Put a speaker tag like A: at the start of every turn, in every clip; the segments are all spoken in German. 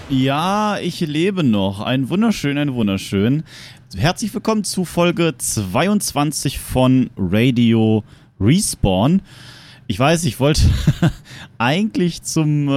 A: Ja, ich lebe noch. Ein wunderschön. Herzlich willkommen zu Folge 22 von Radio Respawn. Ich weiß, ich wollte eigentlich zum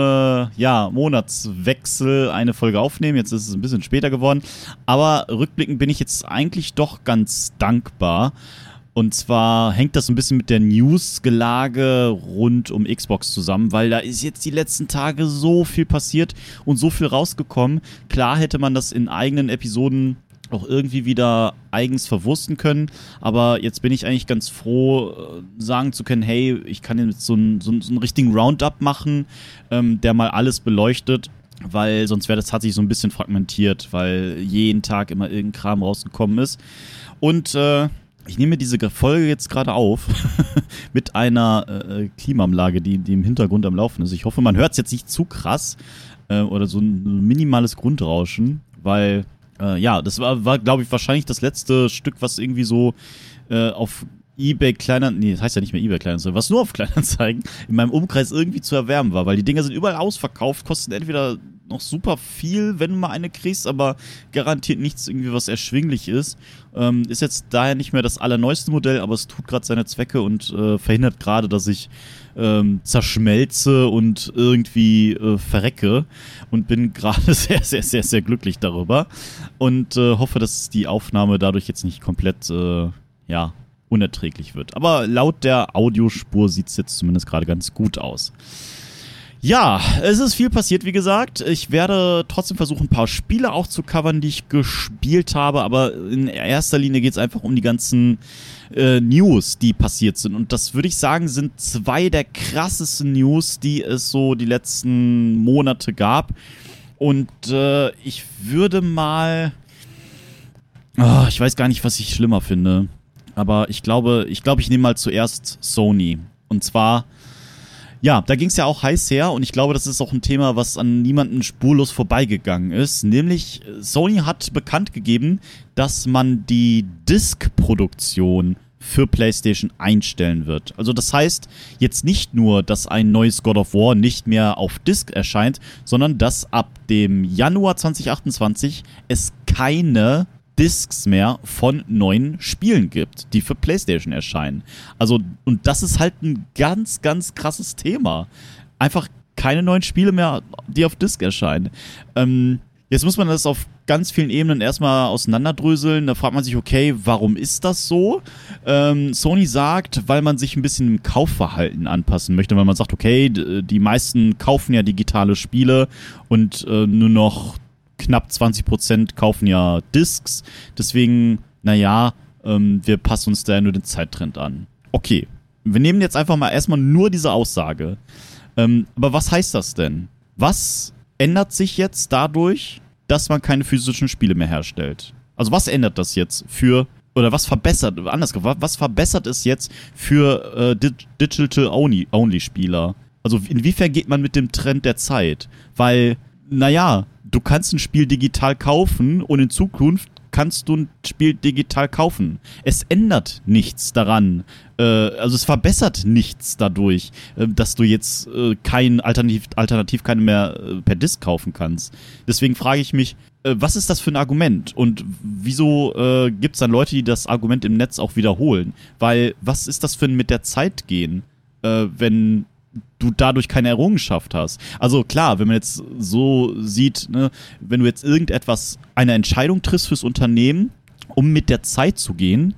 A: Monatswechsel eine Folge aufnehmen. Jetzt ist es ein bisschen später geworden. Aber rückblickend bin ich jetzt eigentlich doch ganz dankbar. Und zwar hängt das ein bisschen mit der News-Gelage rund um Xbox zusammen, weil da ist jetzt die letzten Tage so viel passiert und so viel rausgekommen. Klar hätte man das in eigenen Episoden auch irgendwie wieder eigens verwursten können, aber jetzt bin ich eigentlich ganz froh, sagen zu können, hey, ich kann jetzt so einen richtigen Roundup machen, der mal alles beleuchtet, weil sonst wäre das tatsächlich so ein bisschen fragmentiert, weil jeden Tag immer irgendein Kram rausgekommen ist. Und ich nehme diese Folge jetzt gerade auf mit einer Klimaanlage, die im Hintergrund am Laufen ist. Ich hoffe, man hört es jetzt nicht zu krass oder so ein minimales Grundrauschen, weil das war glaube ich, wahrscheinlich das letzte Stück, was irgendwie so auf eBay Kleinanzeigen, das heißt ja nicht mehr eBay Kleinanzeigen, was nur auf Kleinanzeigen in meinem Umkreis irgendwie zu erwerben war, weil die Dinger sind überall ausverkauft, kosten entweder noch super viel, wenn du mal eine kriegst, aber garantiert nichts irgendwie, was erschwinglich ist. Ist jetzt daher nicht mehr das allerneueste Modell, aber es tut gerade seine Zwecke und verhindert gerade, dass ich zerschmelze und irgendwie verrecke und bin gerade sehr, sehr, sehr, sehr glücklich darüber und hoffe, dass die Aufnahme dadurch jetzt nicht komplett unerträglich wird. Aber laut der Audiospur sieht es jetzt zumindest gerade ganz gut aus. Ja, es ist viel passiert, wie gesagt. Ich werde trotzdem versuchen, ein paar Spiele auch zu covern, die ich gespielt habe, aber in erster Linie geht es einfach um die ganzen News, die passiert sind. Und das, würde ich sagen, sind zwei der krassesten News, die es so die letzten Monate gab. Und ich würde mal... ich weiß gar nicht, was ich schlimmer finde. Aber ich glaube, ich nehme mal zuerst Sony. Und zwar... Ja, da ging es ja auch heiß her und ich glaube, das ist auch ein Thema, was an niemanden spurlos vorbeigegangen ist. Nämlich, Sony hat bekannt gegeben, dass man die Disk-Produktion für PlayStation einstellen wird. Also das heißt jetzt nicht nur, dass ein neues God of War nicht mehr auf Disk erscheint, sondern dass ab dem Januar 2028 es keine Discs mehr von neuen Spielen gibt, die für PlayStation erscheinen. Also, und das ist halt ein ganz, ganz krasses Thema. Einfach keine neuen Spiele mehr, die auf Disc erscheinen. Jetzt muss man das auf ganz vielen Ebenen erstmal auseinanderdröseln. Da fragt man sich, okay, warum ist das so? Sony sagt, weil man sich ein bisschen im Kaufverhalten anpassen möchte, weil man sagt, okay, die meisten kaufen ja digitale Spiele und nur noch knapp 20% kaufen ja Discs, deswegen, wir passen uns da nur den Zeittrend an. Okay, wir nehmen jetzt einfach mal erstmal nur diese Aussage. Aber was heißt das denn? Was ändert sich jetzt dadurch, dass man keine physischen Spiele mehr herstellt? Also was ändert das jetzt was verbessert es jetzt für Digital-Only-Spieler? Also inwiefern geht man mit dem Trend der Zeit? Weil, du kannst ein Spiel digital kaufen und in Zukunft kannst du ein Spiel digital kaufen. Es ändert nichts daran. Also es verbessert nichts dadurch, dass du jetzt alternativ keine mehr per Disc kaufen kannst. Deswegen frage ich mich, was ist das für ein Argument? Und wieso gibt es dann Leute, die das Argument im Netz auch wiederholen? Weil, was ist das für ein mit der Zeit gehen, wenn du dadurch keine Errungenschaft hast. Also klar, wenn man jetzt so sieht, ne, wenn du jetzt eine Entscheidung triffst fürs Unternehmen, um mit der Zeit zu gehen,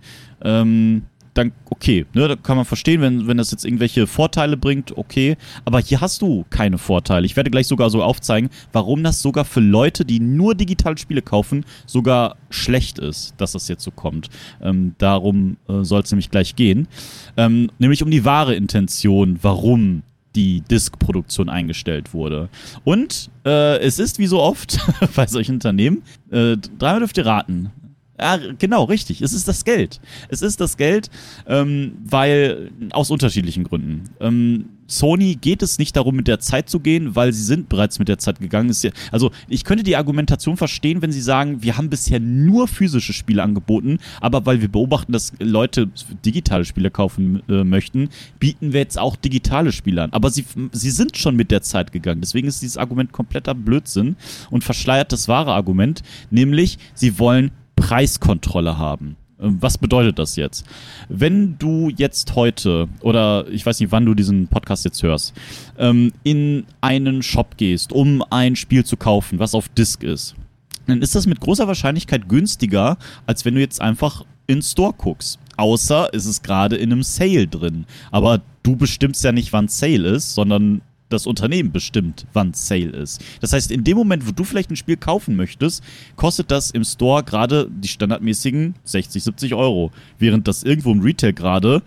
A: dann okay, ne, da kann man verstehen, wenn das jetzt irgendwelche Vorteile bringt, okay, aber hier hast du keine Vorteile. Ich werde gleich sogar so aufzeigen, warum das sogar für Leute, die nur digital Spiele kaufen, sogar schlecht ist, dass das jetzt so kommt. Darum soll es nämlich gleich gehen. Nämlich um die wahre Intention, warum die Disk-Produktion eingestellt wurde. Und es ist wie so oft bei solchen Unternehmen, dreimal dürft ihr raten. Ja, genau, richtig. Es ist das Geld. Es ist das Geld, weil aus unterschiedlichen Gründen. Sony geht es nicht darum, mit der Zeit zu gehen, weil sie sind bereits mit der Zeit gegangen. Also ich könnte die Argumentation verstehen, wenn sie sagen, wir haben bisher nur physische Spiele angeboten, aber weil wir beobachten, dass Leute digitale Spiele kaufen möchten, bieten wir jetzt auch digitale Spiele an. Aber sie sind schon mit der Zeit gegangen. Deswegen ist dieses Argument kompletter Blödsinn und verschleiert das wahre Argument, nämlich sie wollen Preiskontrolle haben. Was bedeutet das jetzt? Wenn du jetzt heute, oder ich weiß nicht, wann du diesen Podcast jetzt hörst, in einen Shop gehst, um ein Spiel zu kaufen, was auf Disc ist, dann ist das mit großer Wahrscheinlichkeit günstiger, als wenn du jetzt einfach in den Store guckst. Außer ist es gerade in einem Sale drin. Aber du bestimmst ja nicht, wann Sale ist, sondern das Unternehmen bestimmt, wann Sale ist. Das heißt, in dem Moment, wo du vielleicht ein Spiel kaufen möchtest, kostet das im Store gerade die standardmäßigen 60, 70 Euro. Während das irgendwo im Retail gerade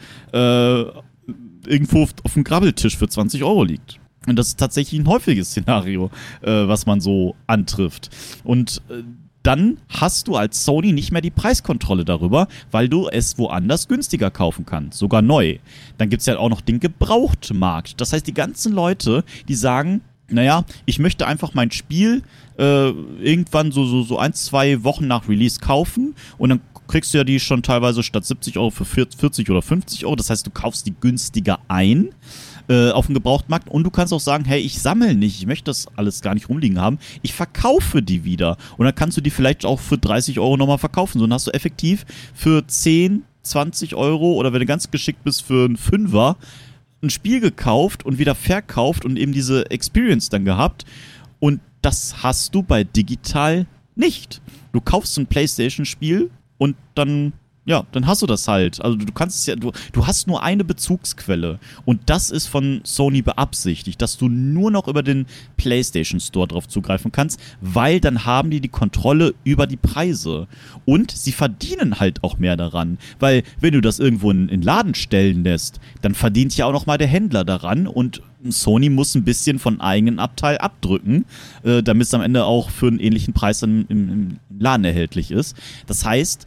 A: irgendwo auf dem Grabbeltisch für 20 Euro liegt. Und das ist tatsächlich ein häufiges Szenario, was man so antrifft. Und dann hast du als Sony nicht mehr die Preiskontrolle darüber, weil du es woanders günstiger kaufen kannst, sogar neu. Dann gibt es ja auch noch den Gebrauchtmarkt. Das heißt, die ganzen Leute, die sagen, naja, ich möchte einfach mein Spiel irgendwann so 1-2 Wochen nach Release kaufen und dann kriegst du ja die schon teilweise statt 70 Euro für 40 oder 50 Euro. Das heißt, du kaufst die günstiger ein auf dem Gebrauchtmarkt und du kannst auch sagen, hey, ich sammle nicht, ich möchte das alles gar nicht rumliegen haben, ich verkaufe die wieder und dann kannst du die vielleicht auch für 30 Euro nochmal verkaufen, so dann hast du effektiv für 10, 20 Euro oder wenn du ganz geschickt bist für einen Fünfer ein Spiel gekauft und wieder verkauft und eben diese Experience dann gehabt und das hast du bei digital nicht. Du kaufst ein PlayStation-Spiel und dann hast du das halt. Also du kannst es ja, du hast nur eine Bezugsquelle. Und das ist von Sony beabsichtigt, dass du nur noch über den PlayStation Store drauf zugreifen kannst, weil dann haben die Kontrolle über die Preise. Und sie verdienen halt auch mehr daran. Weil wenn du das irgendwo in den Laden stellen lässt, dann verdient ja auch noch mal der Händler daran und Sony muss ein bisschen von eigenen Abteil abdrücken, damit es am Ende auch für einen ähnlichen Preis dann im Laden erhältlich ist. Das heißt,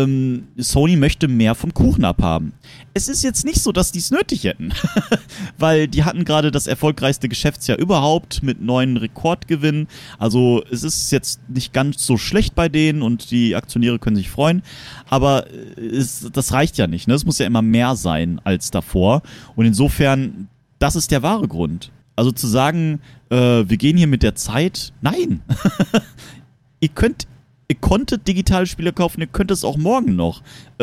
A: Sony möchte mehr vom Kuchen abhaben. Es ist jetzt nicht so, dass die es nötig hätten, weil die hatten gerade das erfolgreichste Geschäftsjahr überhaupt mit 9 Rekordgewinnen. Also es ist jetzt nicht ganz so schlecht bei denen und die Aktionäre können sich freuen, aber das reicht ja nicht. Ne? Es muss ja immer mehr sein als davor und insofern, das ist der wahre Grund. Also zu sagen, wir gehen hier mit der Zeit, nein. Ihr konntet digitale Spiele kaufen, ihr könnt es auch morgen noch.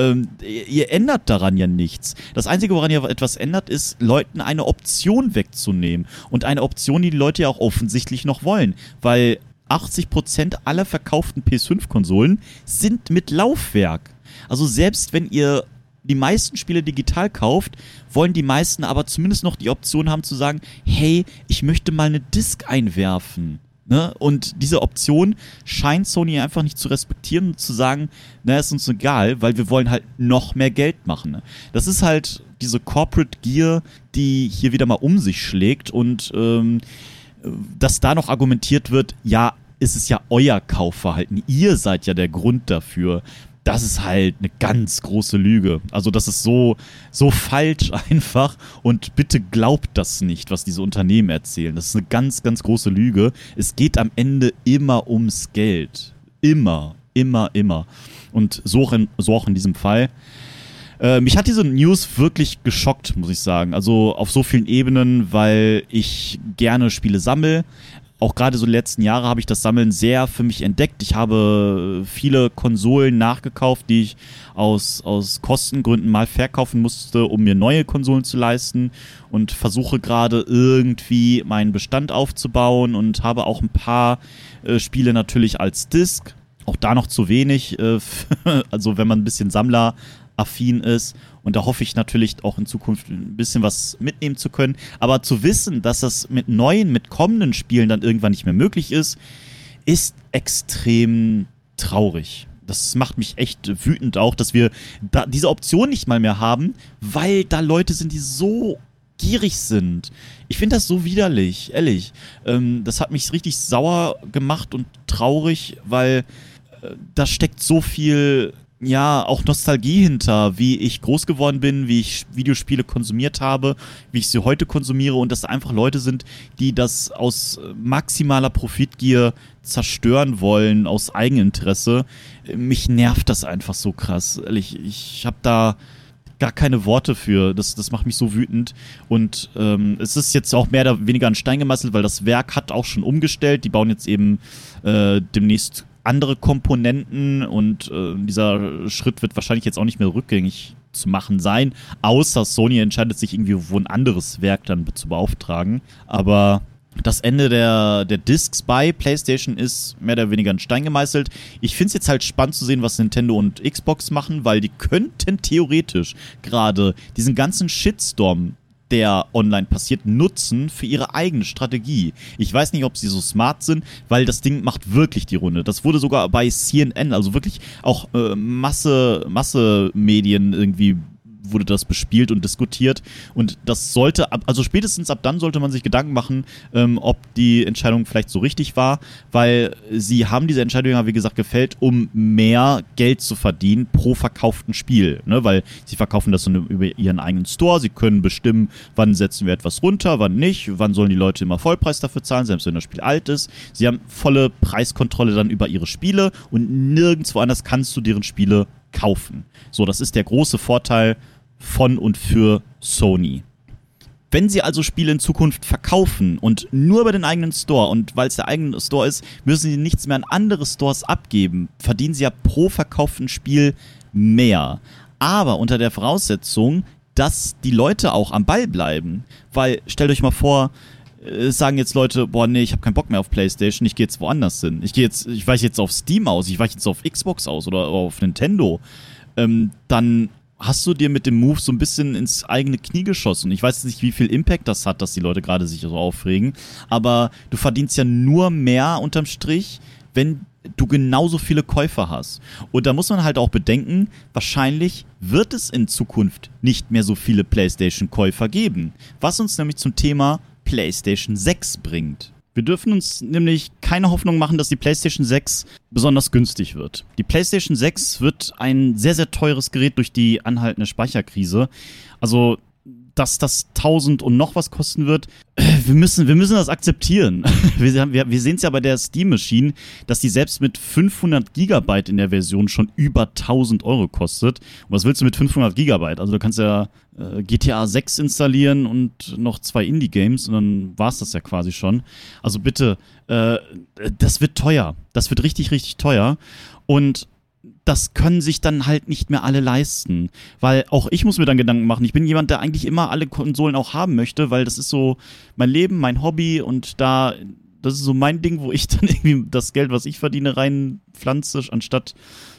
A: Ihr ändert daran ja nichts. Das Einzige, woran ihr etwas ändert, ist, Leuten eine Option wegzunehmen. Und eine Option, die Leute ja auch offensichtlich noch wollen. Weil 80% aller verkauften PS5-Konsolen sind mit Laufwerk. Also selbst wenn ihr die meisten Spiele digital kauft, wollen die meisten aber zumindest noch die Option haben zu sagen, hey, ich möchte mal eine Disc einwerfen. Ne? Und diese Option scheint Sony einfach nicht zu respektieren und zu sagen, na, ist uns egal, weil wir wollen halt noch mehr Geld machen. Ne? Das ist halt diese Corporate Gier, die hier wieder mal um sich schlägt und dass da noch argumentiert wird, ja, ist es ja euer Kaufverhalten, ihr seid ja der Grund dafür. Das ist halt eine ganz große Lüge. Also das ist so falsch einfach und bitte glaubt das nicht, was diese Unternehmen erzählen. Das ist eine ganz, ganz große Lüge. Es geht am Ende immer ums Geld. Immer, immer, immer. Und so auch in diesem Fall. Mich hat diese News wirklich geschockt, muss ich sagen. Also auf so vielen Ebenen, weil ich gerne Spiele sammle. Auch gerade so die letzten Jahre habe ich das Sammeln sehr für mich entdeckt. Ich habe viele Konsolen nachgekauft, die ich aus Kostengründen mal verkaufen musste, um mir neue Konsolen zu leisten und versuche gerade irgendwie meinen Bestand aufzubauen und habe auch ein paar Spiele natürlich als Disc. Auch da noch zu wenig, also wenn man ein bisschen sammleraffin ist. Und da hoffe ich natürlich auch in Zukunft ein bisschen was mitnehmen zu können. Aber zu wissen, dass das mit kommenden Spielen dann irgendwann nicht mehr möglich ist, ist extrem traurig. Das macht mich echt wütend auch, dass wir da diese Option nicht mal mehr haben, weil da Leute sind, die so gierig sind. Ich finde das so widerlich, ehrlich. Das hat mich richtig sauer gemacht und traurig, weil da steckt so viel ja, auch Nostalgie hinter, wie ich groß geworden bin, wie ich Videospiele konsumiert habe, wie ich sie heute konsumiere und dass da einfach Leute sind, die das aus maximaler Profitgier zerstören wollen, aus Eigeninteresse. Mich nervt das einfach so krass. Ehrlich, ich habe da gar keine Worte für. Das macht mich so wütend. Und es ist jetzt auch mehr oder weniger an Stein gemeißelt, weil das Werk hat auch schon umgestellt. Die bauen jetzt eben demnächst andere Komponenten und dieser Schritt wird wahrscheinlich jetzt auch nicht mehr rückgängig zu machen sein, außer Sony entscheidet sich irgendwie, wo ein anderes Werk dann zu beauftragen. Aber das Ende der Discs bei PlayStation ist mehr oder weniger in Stein gemeißelt. Ich finde es jetzt halt spannend zu sehen, was Nintendo und Xbox machen, weil die könnten theoretisch gerade diesen ganzen Shitstorm, der online passiert, nutzen für ihre eigene Strategie. Ich weiß nicht, ob sie so smart sind, weil das Ding macht wirklich die Runde. Das wurde sogar bei CNN, also wirklich auch Massemedien irgendwie wurde das bespielt und diskutiert und das sollte, also spätestens ab dann sollte man sich Gedanken machen, ob die Entscheidung vielleicht so richtig war, weil sie haben diese Entscheidung ja, wie gesagt, gefällt, um mehr Geld zu verdienen pro verkauften Spiel, ne? Weil sie verkaufen das über ihren eigenen Store, sie können bestimmen, wann setzen wir etwas runter, wann nicht, wann sollen die Leute immer Vollpreis dafür zahlen, selbst wenn das Spiel alt ist. Sie haben volle Preiskontrolle dann über ihre Spiele und nirgendwo anders kannst du deren Spiele kaufen. So, das ist der große Vorteil von und für Sony. Wenn sie also Spiele in Zukunft verkaufen und nur über den eigenen Store und weil es der eigene Store ist, müssen sie nichts mehr an andere Stores abgeben, verdienen sie ja pro verkauften Spiel mehr. Aber unter der Voraussetzung, dass die Leute auch am Ball bleiben. Weil, stellt euch mal vor, sagen jetzt Leute, boah, nee, ich habe keinen Bock mehr auf PlayStation, ich gehe jetzt woanders hin. Ich weiche jetzt auf Steam aus, ich weiche jetzt auf Xbox aus oder auf Nintendo. Dann hast du dir mit dem Move so ein bisschen ins eigene Knie geschossen. Ich weiß nicht, wie viel Impact das hat, dass die Leute gerade sich so aufregen, aber du verdienst ja nur mehr unterm Strich, wenn du genauso viele Käufer hast. Und da muss man halt auch bedenken, wahrscheinlich wird es in Zukunft nicht mehr so viele PlayStation-Käufer geben, was uns nämlich zum Thema PlayStation 6 bringt. Wir dürfen uns nämlich keine Hoffnung machen, dass die PlayStation 6 besonders günstig wird. Die PlayStation 6 wird ein sehr, sehr teures Gerät durch die anhaltende Speicherkrise. Also, dass das 1000 und noch was kosten wird, wir müssen das akzeptieren. Wir sehen es ja bei der Steam Machine, dass die selbst mit 500 Gigabyte in der Version schon über 1000 Euro kostet. Und was willst du mit 500 Gigabyte? Also du kannst ja GTA 6 installieren und noch 2 Indie-Games und dann war es das ja quasi schon. Also bitte, das wird teuer. Das wird richtig, richtig teuer. Und das können sich dann halt nicht mehr alle leisten. Weil auch ich muss mir dann Gedanken machen. Ich bin jemand, der eigentlich immer alle Konsolen auch haben möchte, weil das ist so mein Leben, mein Hobby und das ist so mein Ding, wo ich dann irgendwie das Geld, was ich verdiene, reinpflanze, anstatt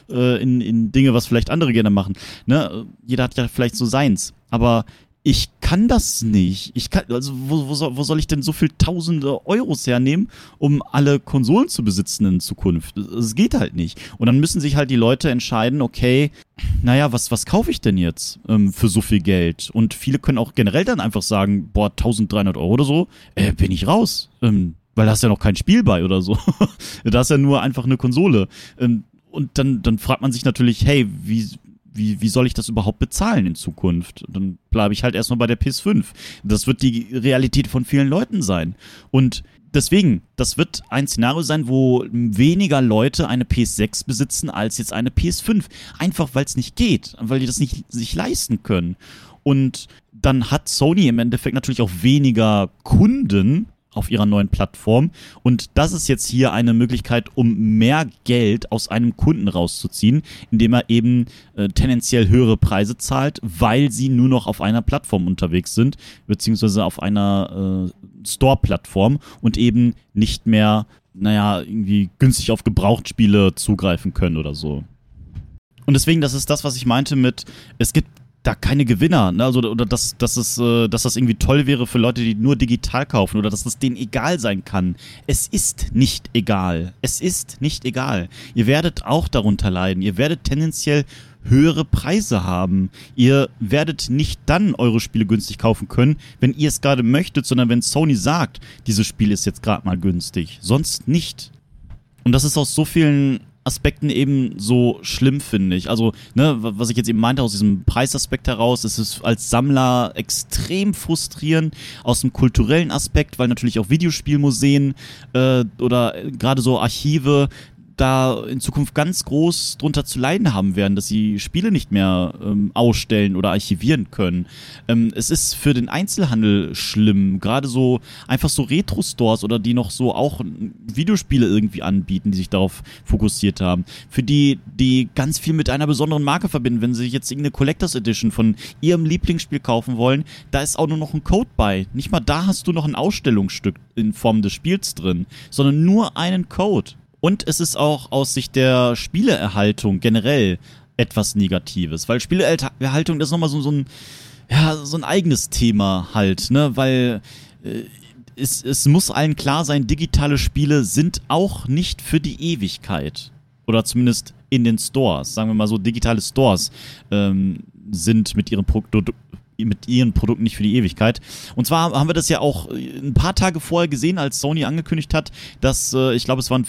A: in Dinge, was vielleicht andere gerne machen. Ne? Jeder hat ja vielleicht so seins. Aber ich kann das nicht. Wo soll ich denn so viel tausende Euros hernehmen, um alle Konsolen zu besitzen in Zukunft? Es geht halt nicht. Und dann müssen sich halt die Leute entscheiden, okay, naja, was kaufe ich denn jetzt für so viel Geld? Und viele können auch generell dann einfach sagen, boah, 1300 Euro oder so, bin ich raus. Weil da ist ja noch kein Spiel bei oder so. Da ist ja nur einfach eine Konsole. Und dann fragt man sich natürlich, hey, wie soll ich das überhaupt bezahlen in Zukunft? Dann bleibe ich halt erstmal bei der PS5. Das wird die Realität von vielen Leuten sein. Und deswegen, das wird ein Szenario sein, wo weniger Leute eine PS6 besitzen als jetzt eine PS5. Einfach, weil es nicht geht, weil die das nicht sich leisten können. Und dann hat Sony im Endeffekt natürlich auch weniger Kunden auf ihrer neuen Plattform. Und das ist jetzt hier eine Möglichkeit, um mehr Geld aus einem Kunden rauszuziehen, indem er eben tendenziell höhere Preise zahlt, weil sie nur noch auf einer Plattform unterwegs sind, beziehungsweise auf einer Store-Plattform und eben nicht mehr, irgendwie günstig auf Gebrauchtspiele zugreifen können oder so. Und deswegen, das ist das, was ich meinte mit, es gibt da keine Gewinner, ne? Also, oder dass das irgendwie toll wäre für Leute, die nur digital kaufen oder dass das denen egal sein kann. Es ist nicht egal. Es ist nicht egal. Ihr werdet auch darunter leiden. Ihr werdet tendenziell höhere Preise haben. Ihr werdet nicht dann eure Spiele günstig kaufen können, wenn ihr es gerade möchtet, sondern wenn Sony sagt, dieses Spiel ist jetzt gerade mal günstig. Sonst nicht. Und das ist aus so vielen Aspekten eben so schlimm, finde ich. Also, ne, was ich jetzt eben meinte, aus diesem Preisaspekt heraus, ist es als Sammler extrem frustrierend, aus dem kulturellen Aspekt, weil natürlich auch Videospielmuseen oder gerade so Archive da in Zukunft ganz groß drunter zu leiden haben werden, dass sie Spiele nicht mehr ausstellen oder archivieren können. Es ist für den Einzelhandel schlimm, gerade so einfach so Retro-Stores oder die noch so auch Videospiele irgendwie anbieten, die sich darauf fokussiert haben. Für die ganz viel mit einer besonderen Marke verbinden. Wenn sie sich jetzt irgendeine Collectors Edition von ihrem Lieblingsspiel kaufen wollen, da ist auch nur noch ein Code bei. Nicht mal da hast du noch ein Ausstellungsstück in Form des Spiels drin, sondern nur einen Code. Und es ist auch aus Sicht der Spieleerhaltung generell etwas Negatives, weil Spieleerhaltung, das ist nochmal so ein eigenes Thema halt, ne, weil es muss allen klar sein, digitale Spiele sind auch nicht für die Ewigkeit. Oder zumindest in den Stores, sagen wir mal so, digitale Stores sind mit ihren Produkten nicht für die Ewigkeit. Und zwar haben wir das ja auch ein paar Tage vorher gesehen, als Sony angekündigt hat, dass, ich glaube, es waren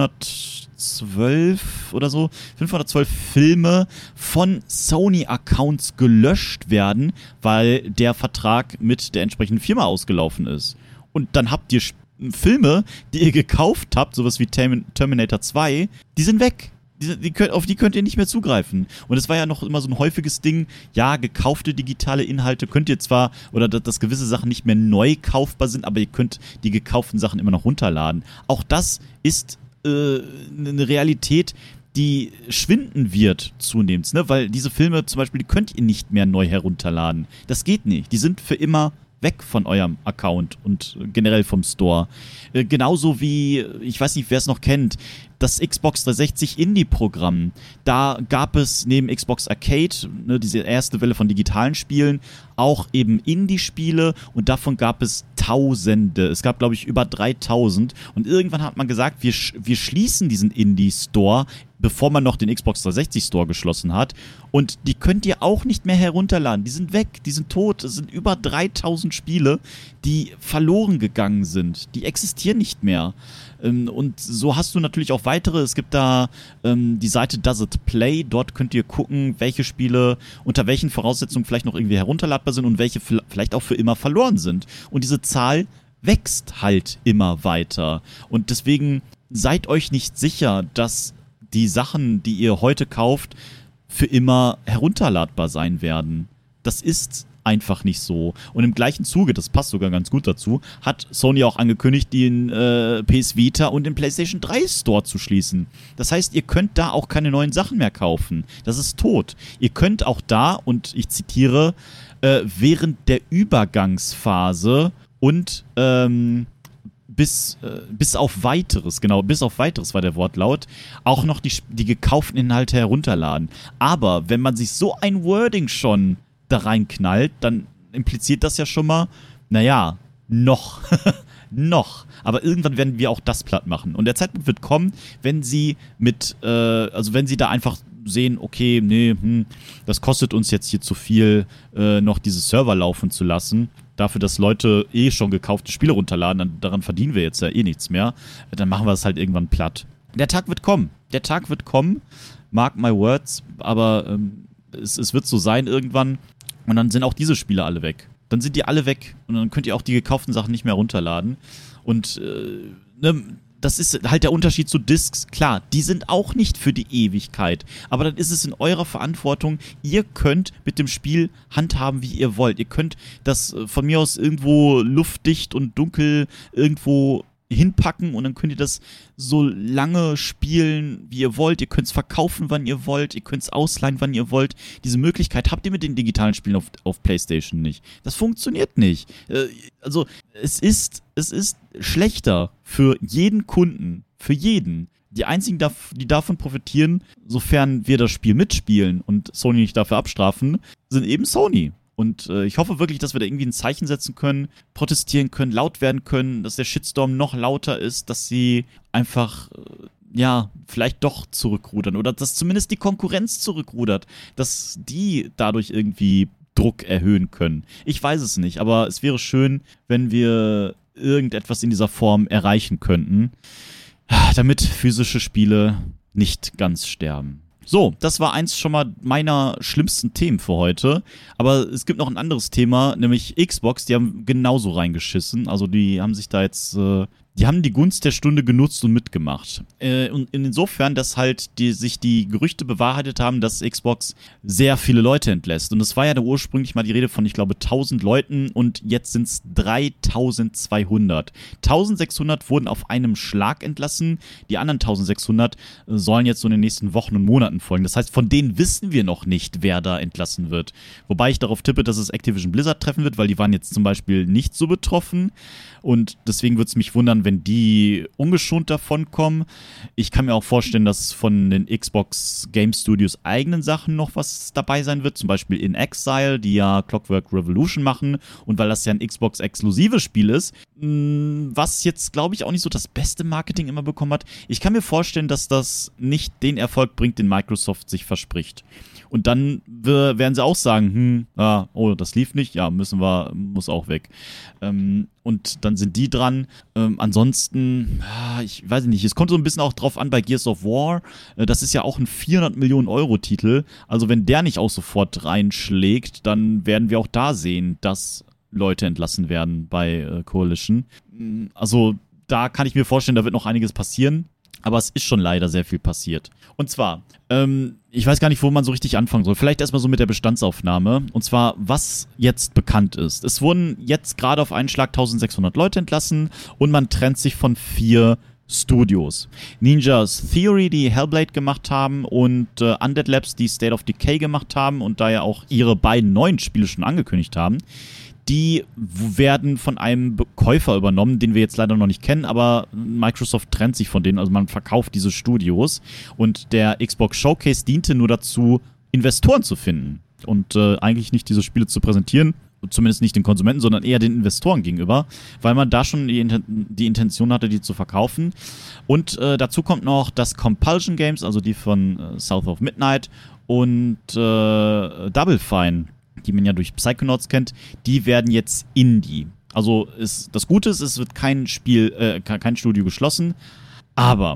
A: 512 oder so, 512 Filme von Sony-Accounts gelöscht werden, weil der Vertrag mit der entsprechenden Firma ausgelaufen ist. Und dann habt ihr Filme, die ihr gekauft habt, sowas wie Terminator 2, die sind weg. Auf die könnt ihr nicht mehr zugreifen. Und es war ja noch immer so ein häufiges Ding, ja, gekaufte digitale Inhalte könnt ihr zwar, oder dass gewisse Sachen nicht mehr neu kaufbar sind, aber ihr könnt die gekauften Sachen immer noch runterladen. Auch das ist eine Realität, die schwinden wird zunehmend, ne? Weil diese Filme zum Beispiel, die könnt ihr nicht mehr neu herunterladen. Das geht nicht. Die sind für immer weg von eurem Account und generell vom Store. Genauso wie, ich weiß nicht, wer es noch kennt, das Xbox 360 Indie-Programm. Da gab es neben Xbox Arcade, ne, diese erste Welle von digitalen Spielen, auch eben Indie-Spiele und davon gab es Tausende. Es gab, glaube ich, über 3000 und irgendwann hat man gesagt, wir schließen diesen Indie-Store, bevor man noch den Xbox 360 Store geschlossen hat. Und die könnt ihr auch nicht mehr herunterladen. Die sind weg, die sind tot. Es sind über 3000 Spiele, die verloren gegangen sind. Die existieren nicht mehr. Und so hast du natürlich auch weitere. Es gibt da die Seite Does It Play. Dort könnt ihr gucken, welche Spiele unter welchen Voraussetzungen vielleicht noch irgendwie herunterladbar sind und welche vielleicht auch für immer verloren sind. Und diese Zahl wächst halt immer weiter. Und deswegen seid euch nicht sicher, dass die Sachen, die ihr heute kauft, für immer herunterladbar sein werden. Das ist einfach nicht so. Und im gleichen Zuge, das passt sogar ganz gut dazu, hat Sony auch angekündigt, den PS Vita und den PlayStation 3 Store zu schließen. Das heißt, ihr könnt da auch keine neuen Sachen mehr kaufen. Das ist tot. Ihr könnt auch da, und ich zitiere, während der Übergangsphase und bis auf Weiteres, genau, bis auf Weiteres war der Wortlaut, auch noch die gekauften Inhalte herunterladen. Aber wenn man sich so ein Wording schon da reinknallt, dann impliziert das ja schon mal, naja, noch. Aber irgendwann werden wir auch das platt machen. Und der Zeitpunkt wird kommen, wenn sie wenn sie da einfach sehen, okay, nee, das kostet uns jetzt hier zu viel, noch diese Server laufen zu lassen. Dafür, dass Leute schon gekaufte Spiele runterladen, daran verdienen wir jetzt ja eh nichts mehr. Dann machen wir es halt irgendwann platt. Der Tag wird kommen. Mark my words. Aber es wird so sein irgendwann. Und dann sind auch diese Spiele alle weg. Dann sind die alle weg. Und dann könnt ihr auch die gekauften Sachen nicht mehr runterladen. Und das ist halt der Unterschied zu Discs. Klar, die sind auch nicht für die Ewigkeit. Aber dann ist es in eurer Verantwortung. Ihr könnt mit dem Spiel handhaben, wie ihr wollt. Ihr könnt das von mir aus irgendwo luftdicht und dunkel irgendwo hinpacken und dann könnt ihr das so lange spielen, wie ihr wollt. Ihr könnt es verkaufen, wann ihr wollt. Ihr könnt es ausleihen, wann ihr wollt. Diese Möglichkeit habt ihr mit den digitalen Spielen auf PlayStation nicht. Das funktioniert nicht. Also es ist schlechter für jeden Kunden, für jeden. Die einzigen, die davon profitieren, sofern wir das Spiel mitspielen und Sony nicht dafür abstrafen, sind eben Sony. Und ich hoffe wirklich, dass wir da irgendwie ein Zeichen setzen können, protestieren können, laut werden können, dass der Shitstorm noch lauter ist, dass sie einfach, vielleicht doch zurückrudern oder dass zumindest die Konkurrenz zurückrudert, dass die dadurch irgendwie Druck erhöhen können. Ich weiß es nicht, aber es wäre schön, wenn wir irgendetwas in dieser Form erreichen könnten, damit physische Spiele nicht ganz sterben. So, das war eins schon mal meiner schlimmsten Themen für heute. Aber es gibt noch ein anderes Thema, nämlich Xbox, die haben genauso reingeschissen. Also die haben sich da jetzt, die haben die Gunst der Stunde genutzt und mitgemacht. Und insofern, dass halt sich die Gerüchte bewahrheitet haben, dass Xbox sehr viele Leute entlässt. Und es war ja da ursprünglich mal die Rede von, ich glaube, 1000 Leuten und jetzt sind es 3200. 1600 wurden auf einem Schlag entlassen. Die anderen 1600 sollen jetzt so in den nächsten Wochen und Monaten folgen. Das heißt, von denen wissen wir noch nicht, wer da entlassen wird. Wobei ich darauf tippe, dass es Activision Blizzard treffen wird, weil die waren jetzt zum Beispiel nicht so betroffen. Und deswegen würde es mich wundern, wenn die ungeschont davon kommen. Ich kann mir auch vorstellen, dass von den Xbox Game Studios eigenen Sachen noch was dabei sein wird. Zum Beispiel In Exile, die ja Clockwork Revolution machen. Und weil das ja ein Xbox-exklusives Spiel ist, was jetzt, glaube ich, auch nicht so das beste Marketing immer bekommen hat. Ich kann mir vorstellen, dass das nicht den Erfolg bringt, den Microsoft sich verspricht. Und dann werden sie auch sagen, das lief nicht, ja, muss auch weg. Und dann sind die dran. Ansonsten, ich weiß nicht, es kommt so ein bisschen auch drauf an bei Gears of War. Das ist ja auch ein 400 Millionen Euro Titel. Also wenn der nicht auch sofort reinschlägt, dann werden wir auch da sehen, dass Leute entlassen werden bei Coalition. Also da kann ich mir vorstellen, da wird noch einiges passieren. Aber es ist schon leider sehr viel passiert. Und zwar, ich weiß gar nicht, wo man so richtig anfangen soll. Vielleicht erstmal so mit der Bestandsaufnahme. Und zwar, was jetzt bekannt ist. Es wurden jetzt gerade auf einen Schlag 1600 Leute entlassen und man trennt sich von 4 Studios. Ninja's Theory, die Hellblade gemacht haben, und Undead Labs, die State of Decay gemacht haben und da ja auch ihre beiden neuen Spiele schon angekündigt haben. Die werden von einem Käufer übernommen, den wir jetzt leider noch nicht kennen, aber Microsoft trennt sich von denen, also man verkauft diese Studios und der Xbox Showcase diente nur dazu, Investoren zu finden und eigentlich nicht diese Spiele zu präsentieren, zumindest nicht den Konsumenten, sondern eher den Investoren gegenüber, weil man da schon die Intention hatte, die zu verkaufen. Und dazu kommt noch das Compulsion Games, also die von South of Midnight und Double Fine, die man ja durch Psychonauts kennt, die werden jetzt Indie. Also das Gute ist, es wird kein Studio geschlossen, aber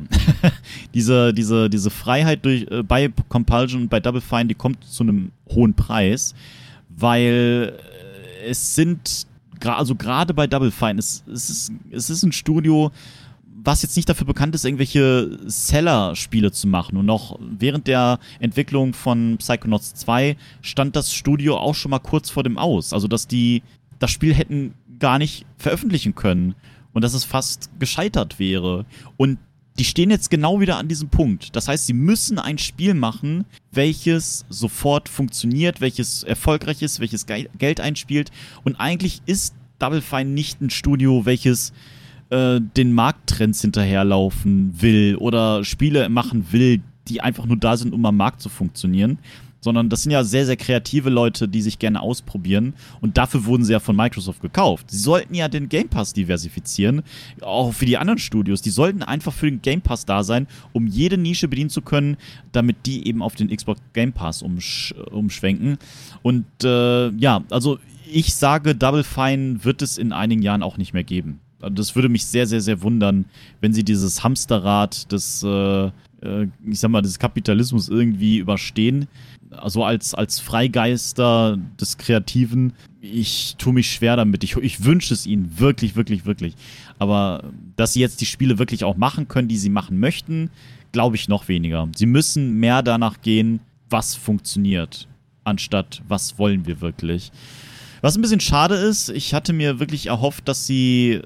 A: diese Freiheit bei Compulsion und bei Double Fine, die kommt zu einem hohen Preis, weil es sind, also gerade bei Double Fine, es ist ein Studio, was jetzt nicht dafür bekannt ist, irgendwelche Seller-Spiele zu machen. Und noch während der Entwicklung von Psychonauts 2 stand das Studio auch schon mal kurz vor dem Aus. Also, dass die das Spiel hätten gar nicht veröffentlichen können. Und dass es fast gescheitert wäre. Und die stehen jetzt genau wieder an diesem Punkt. Das heißt, sie müssen ein Spiel machen, welches sofort funktioniert, welches erfolgreich ist, welches Geld einspielt. Und eigentlich ist Double Fine nicht ein Studio, welches den Markttrends hinterherlaufen will oder Spiele machen will, die einfach nur da sind, um am Markt zu funktionieren, sondern das sind ja sehr, sehr kreative Leute, die sich gerne ausprobieren und dafür wurden sie ja von Microsoft gekauft. Sie sollten ja den Game Pass diversifizieren, auch für die anderen Studios. Die sollten einfach für den Game Pass da sein, um jede Nische bedienen zu können, damit die eben auf den Xbox Game Pass umschwenken. Und also ich sage, Double Fine wird es in einigen Jahren auch nicht mehr geben. Das würde mich sehr, sehr, sehr wundern, wenn sie dieses Hamsterrad des Kapitalismus irgendwie überstehen. Also als Freigeister des Kreativen, ich tue mich schwer damit. Ich wünsche es ihnen wirklich, wirklich, wirklich. Aber dass sie jetzt die Spiele wirklich auch machen können, die sie machen möchten, glaube ich noch weniger. Sie müssen mehr danach gehen, was funktioniert, anstatt was wollen wir wirklich. Was ein bisschen schade ist, ich hatte mir wirklich erhofft, dass sie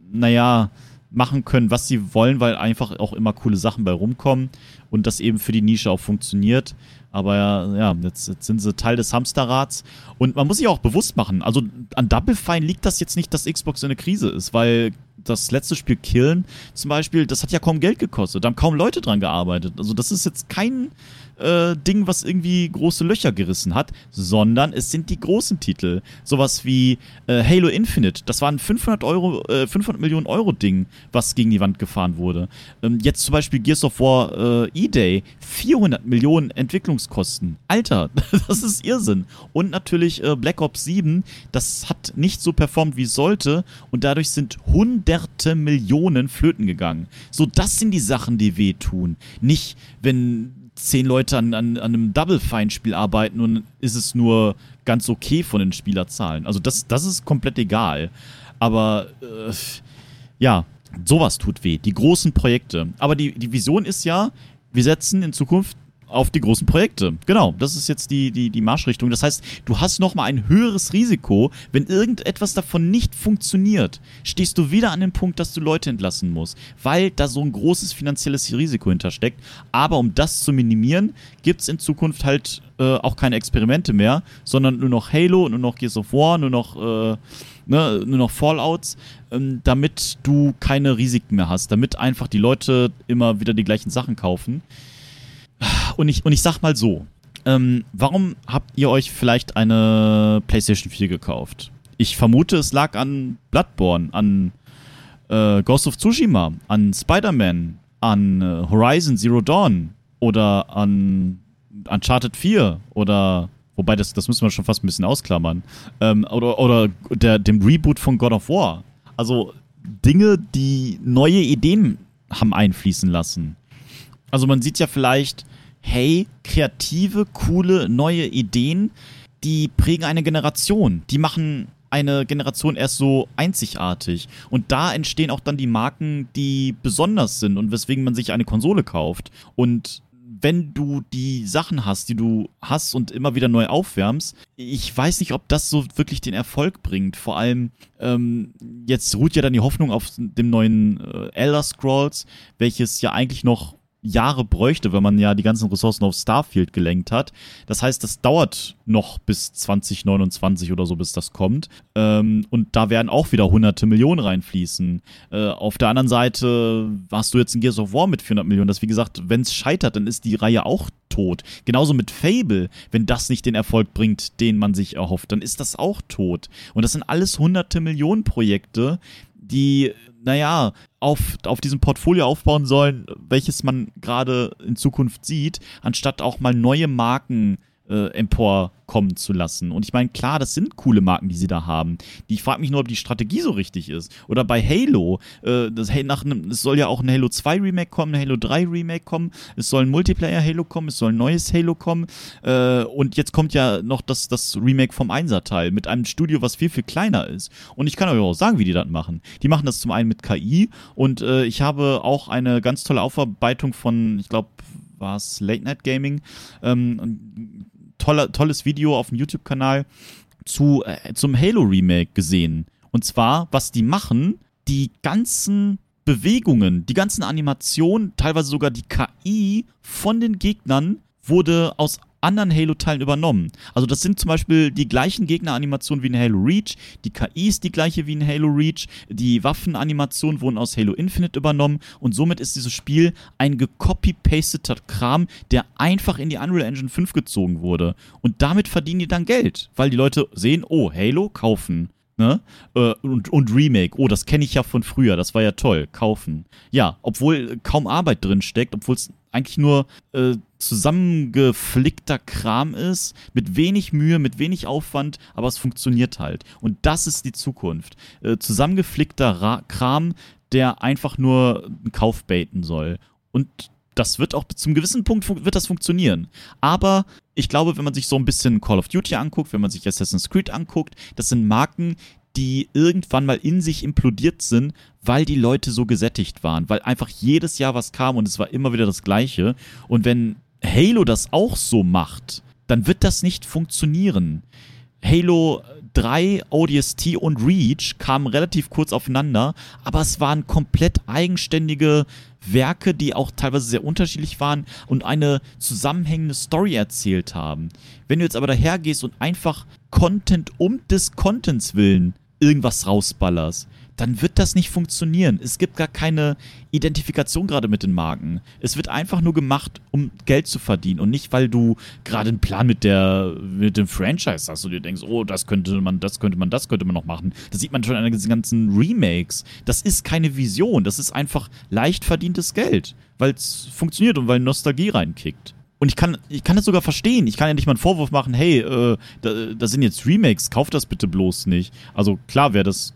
A: machen können, was sie wollen, weil einfach auch immer coole Sachen bei rumkommen und das eben für die Nische auch funktioniert. Aber jetzt sind sie Teil des Hamsterrads und man muss sich auch bewusst machen, also an Double Fine liegt das jetzt nicht, dass Xbox in der Krise ist, weil das letzte Spiel Killen zum Beispiel, das hat ja kaum Geld gekostet, da haben kaum Leute dran gearbeitet. Also das ist jetzt kein Ding, was irgendwie große Löcher gerissen hat, sondern es sind die großen Titel. Sowas wie Halo Infinite, das war ein 500 Millionen Euro Ding, was gegen die Wand gefahren wurde. Jetzt zum Beispiel Gears of War E-Day, 400 Millionen Entwicklungskosten. Alter, das ist Irrsinn. Und natürlich Black Ops 7, das hat nicht so performt, wie es sollte und dadurch sind hunderte Millionen flöten gegangen. So, das sind die Sachen, die wehtun. Nicht, wenn 10 Leute an einem Double-Fine-Spiel arbeiten und ist es nur ganz okay von den Spielerzahlen. Also das ist komplett egal. Aber ja, sowas tut weh. Die großen Projekte. Aber die Vision ist ja, wir setzen in Zukunft auf die großen Projekte. Genau, das ist jetzt die Marschrichtung. Das heißt, du hast nochmal ein höheres Risiko, wenn irgendetwas davon nicht funktioniert, stehst du wieder an dem Punkt, dass du Leute entlassen musst, weil da so ein großes finanzielles Risiko hintersteckt. Aber um das zu minimieren, gibt es in Zukunft halt auch keine Experimente mehr, sondern nur noch Halo, nur noch Gears of War, nur noch Fallouts, damit du keine Risiken mehr hast, damit einfach die Leute immer wieder die gleichen Sachen kaufen. Und ich sag mal so, warum habt ihr euch vielleicht eine PlayStation 4 gekauft? Ich vermute, es lag an Bloodborne, an Ghost of Tsushima, an Spider-Man, an Horizon Zero Dawn oder an Uncharted 4 oder, wobei das müssen wir schon fast ein bisschen ausklammern, oder dem Reboot von God of War. Also Dinge, die neue Ideen haben einfließen lassen. Also man sieht ja vielleicht, hey, kreative, coole, neue Ideen, die prägen eine Generation. Die machen eine Generation erst so einzigartig. Und da entstehen auch dann die Marken, die besonders sind und weswegen man sich eine Konsole kauft. Und wenn du die Sachen hast, die du hast und immer wieder neu aufwärmst, ich weiß nicht, ob das so wirklich den Erfolg bringt. Vor allem, jetzt ruht ja dann die Hoffnung auf dem neuen Elder Scrolls, welches ja eigentlich noch Jahre bräuchte, wenn man ja die ganzen Ressourcen auf Starfield gelenkt hat. Das heißt, das dauert noch bis 2029 oder so, bis das kommt. Und da werden auch wieder hunderte Millionen reinfließen. Auf der anderen Seite hast du jetzt ein Gears of War mit 400 Millionen. Das, wie gesagt, wenn es scheitert, dann ist die Reihe auch tot. Genauso mit Fable. Wenn das nicht den Erfolg bringt, den man sich erhofft, dann ist das auch tot. Und das sind alles hunderte Millionen Projekte, die, naja, auf diesem Portfolio aufbauen sollen, welches man gerade in Zukunft sieht, anstatt auch mal neue Marken emporkommen zu lassen. Und ich meine, klar, das sind coole Marken, die sie da haben. Ich frage mich nur, ob die Strategie so richtig ist. Oder bei Halo, es soll ja auch ein Halo 2 Remake kommen, ein Halo 3 Remake kommen, es soll ein Multiplayer-Halo kommen, es soll ein neues Halo kommen, und jetzt kommt ja noch das Remake vom 1er-Teil mit einem Studio, was viel, viel kleiner ist. Und ich kann euch auch sagen, wie die das machen. Die machen das zum einen mit KI und ich habe auch eine ganz tolle Aufarbeitung von, ich glaube, war es Late Night Gaming, tolles Video auf dem YouTube-Kanal zum Halo-Remake gesehen. Und zwar, was die machen, die ganzen Bewegungen, die ganzen Animationen, teilweise sogar die KI von den Gegnern wurde aus anderen Halo-Teilen übernommen. Also das sind zum Beispiel die gleichen Gegneranimationen wie in Halo Reach, die KI ist die gleiche wie in Halo Reach, die Waffenanimationen wurden aus Halo Infinite übernommen und somit ist dieses Spiel ein gecopy-pasteter Kram, der einfach in die Unreal Engine 5 gezogen wurde. Und damit verdienen die dann Geld, weil die Leute sehen, oh, Halo, kaufen. Ne? Und Remake, oh, das kenne ich ja von früher, das war ja toll, kaufen. Ja, obwohl kaum Arbeit drin steckt, obwohl es eigentlich nur zusammengeflickter Kram ist, mit wenig Mühe, mit wenig Aufwand, aber es funktioniert halt. Und das ist die Zukunft. Zusammengeflickter Kram, der einfach nur einen Kauf baiten soll. Und das wird auch zum gewissen Punkt wird das funktionieren. Aber ich glaube, wenn man sich so ein bisschen Call of Duty anguckt, wenn man sich Assassin's Creed anguckt, das sind Marken, die irgendwann mal in sich implodiert sind, weil die Leute so gesättigt waren, weil einfach jedes Jahr was kam und es war immer wieder das Gleiche. Und wenn Halo das auch so macht, dann wird das nicht funktionieren. Halo 3, ODST und Reach kamen relativ kurz aufeinander, aber es waren komplett eigenständige Werke, die auch teilweise sehr unterschiedlich waren und eine zusammenhängende Story erzählt haben. Wenn du jetzt aber dahergehst und einfach Content um des Contents willen irgendwas rausballerst, dann wird das nicht funktionieren. Es gibt gar keine Identifikation gerade mit den Marken. Es wird einfach nur gemacht, um Geld zu verdienen und nicht, weil du gerade einen Plan mit dem Franchise hast und dir denkst, oh, das könnte man noch machen. Das sieht man schon an den ganzen Remakes. Das ist keine Vision, das ist einfach leicht verdientes Geld, weil es funktioniert und weil Nostalgie reinkickt. Und ich kann das sogar verstehen. Ich kann ja nicht mal einen Vorwurf machen, hey, da sind jetzt Remakes, kauf das bitte bloß nicht. Also klar wäre das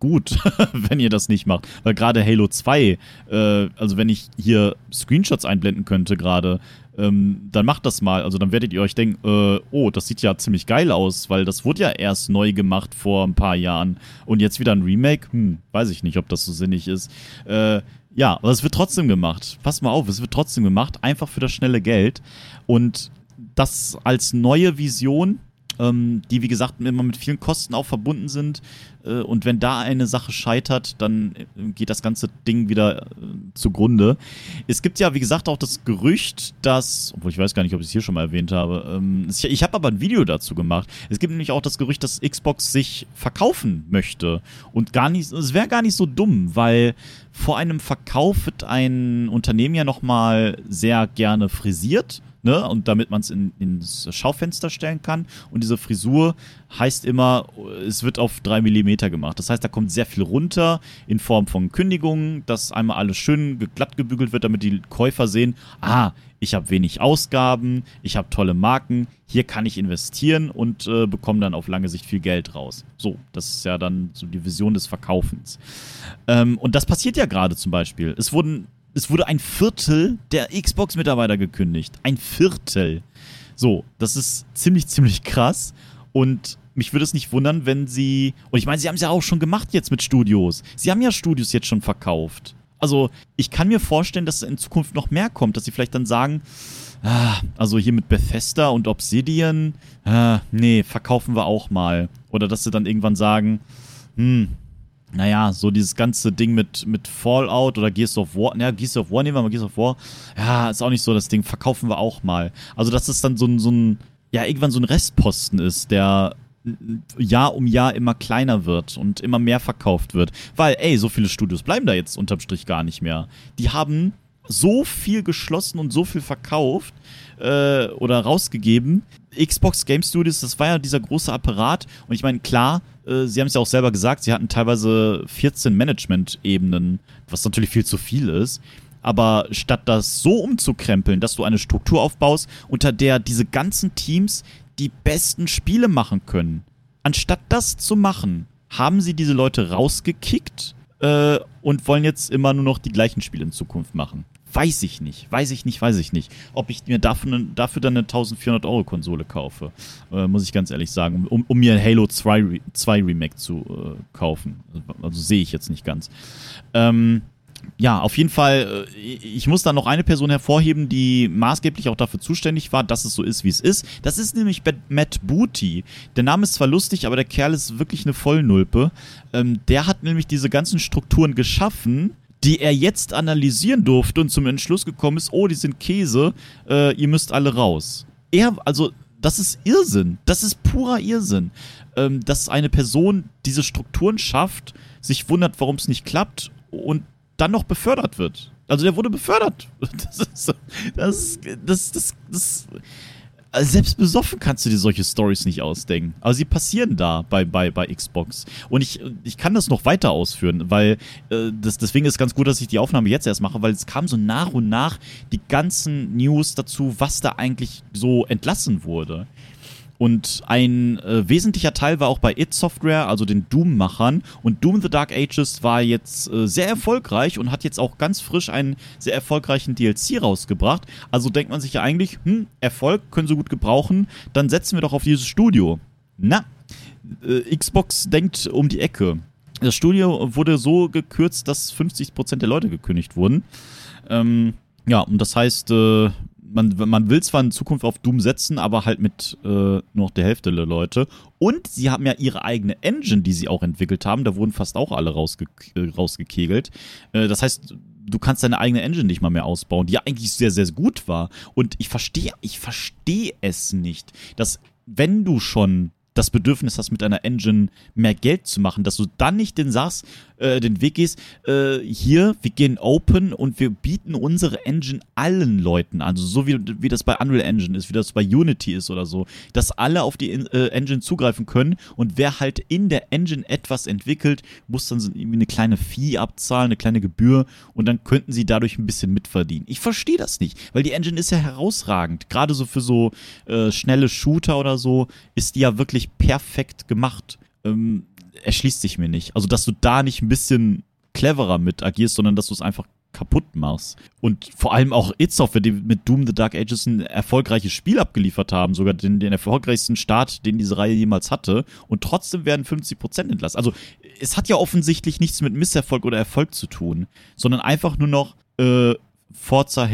A: gut, wenn ihr das nicht macht. Weil gerade Halo 2, also wenn ich hier Screenshots einblenden könnte gerade, dann macht das mal. Also dann werdet ihr euch denken, oh, das sieht ja ziemlich geil aus, weil das wurde ja erst neu gemacht vor ein paar Jahren. Und jetzt wieder ein Remake? Weiß ich nicht, ob das so sinnig ist. Ja, aber es wird trotzdem gemacht. Pass mal auf, es wird trotzdem gemacht, einfach für das schnelle Geld. Und das als neue Vision, die, wie gesagt, immer mit vielen Kosten auch verbunden sind. Und wenn da eine Sache scheitert, dann geht das ganze Ding wieder zugrunde. Es gibt ja, wie gesagt, auch das Gerücht, dass, obwohl ich weiß gar nicht, ob ich es hier schon mal erwähnt habe, ich habe aber ein Video dazu gemacht. Es gibt nämlich auch das Gerücht, dass Xbox sich verkaufen möchte. Und es wäre gar nicht so dumm, weil vor einem Verkauf wird ein Unternehmen ja nochmal sehr gerne frisiert. Ne? Und damit man es ins Schaufenster stellen kann. Und diese Frisur heißt immer, es wird auf 3 mm gemacht. Das heißt, da kommt sehr viel runter in Form von Kündigungen, dass einmal alles schön glatt gebügelt wird, damit die Käufer sehen, ich habe wenig Ausgaben, ich habe tolle Marken, hier kann ich investieren und bekomme dann auf lange Sicht viel Geld raus. So, das ist ja dann so die Vision des Verkaufens. Und das passiert ja gerade zum Beispiel. Es wurde ein Viertel der Xbox-Mitarbeiter gekündigt. Ein Viertel. So, das ist ziemlich, ziemlich krass. Und mich würde es nicht wundern, wenn sie... Und ich meine, sie haben es ja auch schon gemacht jetzt mit Studios. Sie haben ja Studios jetzt schon verkauft. Also, ich kann mir vorstellen, dass in Zukunft noch mehr kommt. Dass sie vielleicht dann sagen, also hier mit Bethesda und Obsidian, nee, verkaufen wir auch mal. Oder dass sie dann irgendwann sagen, naja, so dieses ganze Ding mit Fallout oder Gears of War, Gears of War nehmen wir mal, Gears of War, ja, ist auch nicht so das Ding, verkaufen wir auch mal. Also, dass es dann so ein irgendwann so ein Restposten ist, der Jahr um Jahr immer kleiner wird und immer mehr verkauft wird. Weil, so viele Studios bleiben da jetzt unterm Strich gar nicht mehr. Die haben so viel geschlossen und so viel verkauft oder rausgegeben. Xbox Game Studios, das war ja dieser große Apparat. Und ich meine, klar, sie haben es ja auch selber gesagt, sie hatten teilweise 14 Management-Ebenen, was natürlich viel zu viel ist. Aber statt das so umzukrempeln, dass du eine Struktur aufbaust, unter der diese ganzen Teams die besten Spiele machen können, anstatt das zu machen, haben sie diese Leute rausgekickt und wollen jetzt immer nur noch die gleichen Spiele in Zukunft machen. Weiß ich nicht. Ob ich mir dafür dann eine 1.400€ Konsole kaufe, muss ich ganz ehrlich sagen, um mir Halo 2 Remake zu kaufen. Also sehe ich jetzt nicht ganz. Ja, auf jeden Fall, ich muss da noch eine Person hervorheben, die maßgeblich auch dafür zuständig war, dass es so ist, wie es ist. Das ist nämlich Matt Booty. Der Name ist zwar lustig, aber der Kerl ist wirklich eine Vollnulpe. Der hat nämlich diese ganzen Strukturen geschaffen, die er jetzt analysieren durfte und zum Entschluss gekommen ist, die sind Käse, ihr müsst alle raus. Das ist Irrsinn. Das ist purer Irrsinn. Dass eine Person diese Strukturen schafft, sich wundert, warum es nicht klappt und dann noch befördert wird. Also der wurde befördert. Also selbst besoffen kannst du dir solche Storys nicht ausdenken. Aber sie passieren da bei Xbox. Und ich kann das noch weiter ausführen, weil deswegen ist es ganz gut, dass ich die Aufnahme jetzt erst mache, weil es kam so nach und nach die ganzen News dazu, was da eigentlich so entlassen wurde. Und ein wesentlicher Teil war auch bei id Software, also den Doom-Machern. Und Doom The Dark Ages war jetzt sehr erfolgreich und hat jetzt auch ganz frisch einen sehr erfolgreichen DLC rausgebracht. Also denkt man sich ja eigentlich, Erfolg können sie gut gebrauchen, dann setzen wir doch auf dieses Studio. Xbox denkt um die Ecke. Das Studio wurde so gekürzt, dass 50% der Leute gekündigt wurden. Ja, und das heißt, man will zwar in Zukunft auf Doom setzen, aber halt mit nur noch der Hälfte der Leute. Und sie haben ja ihre eigene Engine, die sie auch entwickelt haben. Da wurden fast auch alle rausgekegelt. Das heißt, du kannst deine eigene Engine nicht mal mehr ausbauen, die ja eigentlich sehr, sehr gut war. Und ich verstehe es nicht, dass wenn du schon das Bedürfnis hast, mit einer Engine mehr Geld zu machen, dass du dann nicht den Weg gehst, hier, wir gehen open und wir bieten unsere Engine allen Leuten an, also so wie das bei Unreal Engine ist, wie das bei Unity ist oder so, dass alle auf die Engine zugreifen können und wer halt in der Engine etwas entwickelt, muss dann so irgendwie eine kleine Fee abzahlen, eine kleine Gebühr und dann könnten sie dadurch ein bisschen mitverdienen. Ich verstehe das nicht, weil die Engine ist ja herausragend, gerade so für so schnelle Shooter oder so, ist die ja wirklich perfekt gemacht. erschließt sich mir nicht. Also, dass du da nicht ein bisschen cleverer mit agierst, sondern dass du es einfach kaputt machst. Und vor allem auch id Software, die mit Doom the Dark Ages ein erfolgreiches Spiel abgeliefert haben, sogar den erfolgreichsten Start, den diese Reihe jemals hatte, und trotzdem werden 50% entlassen. Also es hat ja offensichtlich nichts mit Misserfolg oder Erfolg zu tun, sondern einfach nur noch Forza,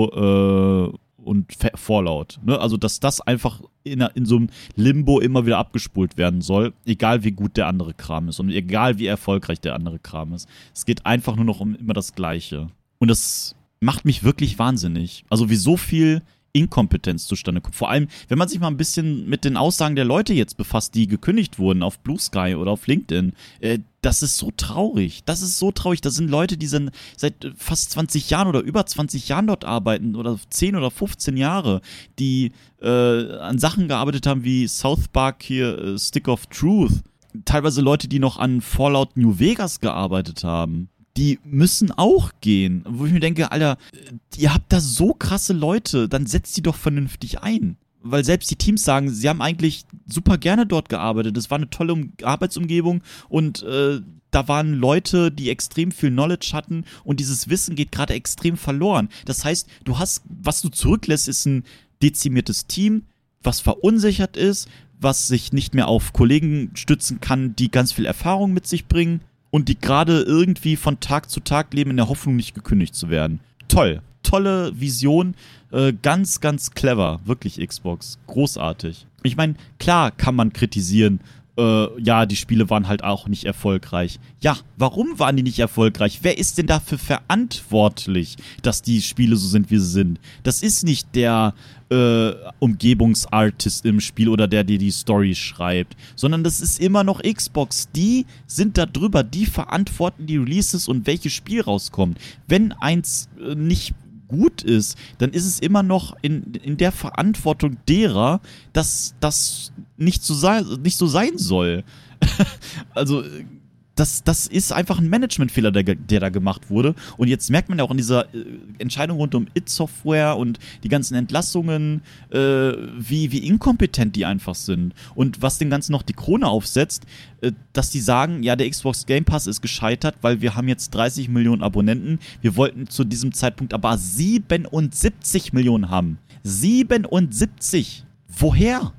A: Halo und Fallout. Ne? Also dass das einfach in so einem Limbo immer wieder abgespult werden soll, egal wie gut der andere Kram ist und egal wie erfolgreich der andere Kram ist. Es geht einfach nur noch um immer das Gleiche. Und das macht mich wirklich wahnsinnig. Also wie so viel Inkompetenz zustande kommt. Vor allem, wenn man sich mal ein bisschen mit den Aussagen der Leute jetzt befasst, die gekündigt wurden auf Blue Sky oder auf LinkedIn. Das ist so traurig. Das ist so traurig. Das sind Leute, die sind seit fast 20 Jahren oder über 20 Jahren dort arbeiten oder 10 oder 15 Jahre, die an Sachen gearbeitet haben wie South Park hier, Stick of Truth. Teilweise Leute, die noch an Fallout New Vegas gearbeitet haben. Die müssen auch gehen. Wo ich mir denke, Alter, ihr habt da so krasse Leute, dann setzt die doch vernünftig ein. Weil selbst die Teams sagen, sie haben eigentlich super gerne dort gearbeitet. Es war eine tolle Arbeitsumgebung und da waren Leute, die extrem viel Knowledge hatten und dieses Wissen geht gerade extrem verloren. Das heißt, was du zurücklässt, ist ein dezimiertes Team, was verunsichert ist, was sich nicht mehr auf Kollegen stützen kann, die ganz viel Erfahrung mit sich bringen. Und die gerade irgendwie von Tag zu Tag leben in der Hoffnung, nicht gekündigt zu werden. Toll. Tolle Vision. Ganz, ganz clever. Wirklich Xbox. Großartig. Ich meine, klar kann man kritisieren, ja, die Spiele waren halt auch nicht erfolgreich. Ja, warum waren die nicht erfolgreich? Wer ist denn dafür verantwortlich, dass die Spiele so sind, wie sie sind? Das ist nicht der Umgebungsartist im Spiel oder der dir die Story schreibt, sondern das ist immer noch Xbox. Die sind da drüber, die verantworten die Releases und welches Spiel rauskommt. Wenn eins nicht gut ist, dann ist es immer noch in der Verantwortung derer, dass das nicht so sein soll. Also das ist einfach ein Managementfehler, der da gemacht wurde. Und jetzt merkt man ja auch in dieser Entscheidung rund um id Software und die ganzen Entlassungen, wie inkompetent die einfach sind. Und was dem Ganzen noch die Krone aufsetzt, dass die sagen, ja, der Xbox Game Pass ist gescheitert, weil wir haben jetzt 30 Millionen Abonnenten. Wir wollten zu diesem Zeitpunkt aber 77 Millionen haben. 77! Woher?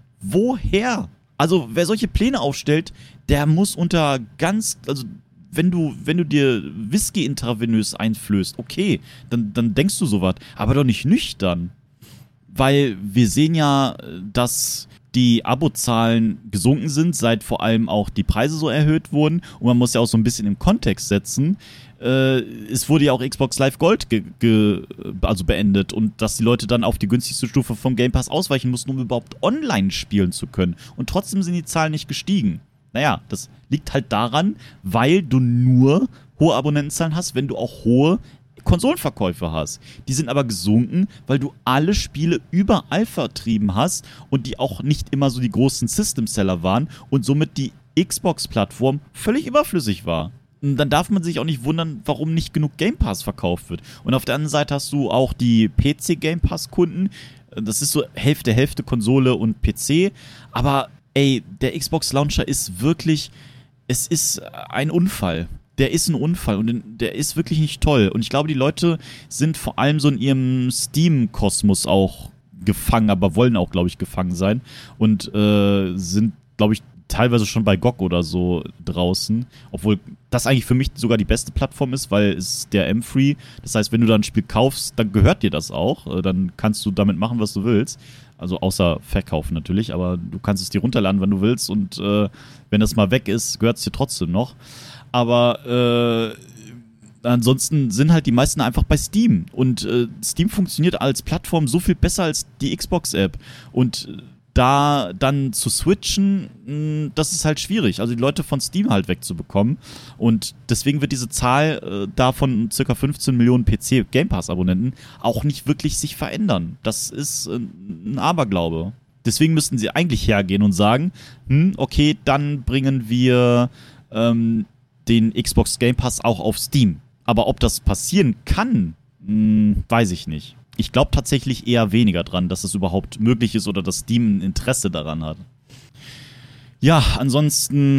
A: Also, wer solche Pläne aufstellt, der muss also, wenn du dir Whisky intravenös einflößt, okay, dann denkst du sowas, aber doch nicht nüchtern. Weil wir sehen ja, dass die Abozahlen gesunken sind, seit vor allem auch die Preise so erhöht wurden. Und man muss ja auch so ein bisschen im Kontext setzen. Es wurde ja auch Xbox Live Gold also beendet und dass die Leute dann auf die günstigste Stufe vom Game Pass ausweichen mussten, um überhaupt online spielen zu können. Und trotzdem sind die Zahlen nicht gestiegen. Naja, das liegt halt daran, weil du nur hohe Abonnentenzahlen hast, wenn du auch hohe Konsolenverkäufe hast. Die sind aber gesunken, weil du alle Spiele überall vertrieben hast und die auch nicht immer so die großen System-Seller waren und somit die Xbox-Plattform völlig überflüssig war. Und dann darf man sich auch nicht wundern, warum nicht genug Game Pass verkauft wird. Und auf der anderen Seite hast du auch die PC-Game Pass-Kunden. Das ist so Hälfte Konsole und PC. Aber ey, der Xbox Launcher ist wirklich, es ist ein Unfall. Der ist ein Unfall und der ist wirklich nicht toll. Und ich glaube, die Leute sind vor allem so in ihrem Steam-Kosmos auch gefangen, aber wollen auch, glaube ich, gefangen sein. Und sind, glaube ich, teilweise schon bei GOG oder so draußen. Obwohl das eigentlich für mich sogar die beste Plattform ist, weil es ist der M-Free. Das heißt, wenn du da ein Spiel kaufst, dann gehört dir das auch. Dann kannst du damit machen, was du willst. Also außer verkaufen natürlich, aber du kannst es dir runterladen, wenn du willst. Und wenn das mal weg ist, gehört es dir trotzdem noch. Aber ansonsten sind halt die meisten einfach bei Steam. Und Steam funktioniert als Plattform so viel besser als die Xbox-App. Und da dann zu switchen, das ist halt schwierig. Also die Leute von Steam halt wegzubekommen. Und deswegen wird diese Zahl da von ca. 15 Millionen PC Game Pass Abonnenten auch nicht wirklich sich verändern. Das ist ein Aberglaube. Deswegen müssten sie eigentlich hergehen und sagen, okay, dann bringen wir den Xbox Game Pass auch auf Steam. Aber ob das passieren kann, weiß ich nicht. Ich glaube tatsächlich eher weniger dran, dass es überhaupt möglich ist oder dass Steam ein Interesse daran hat. Ja, ansonsten,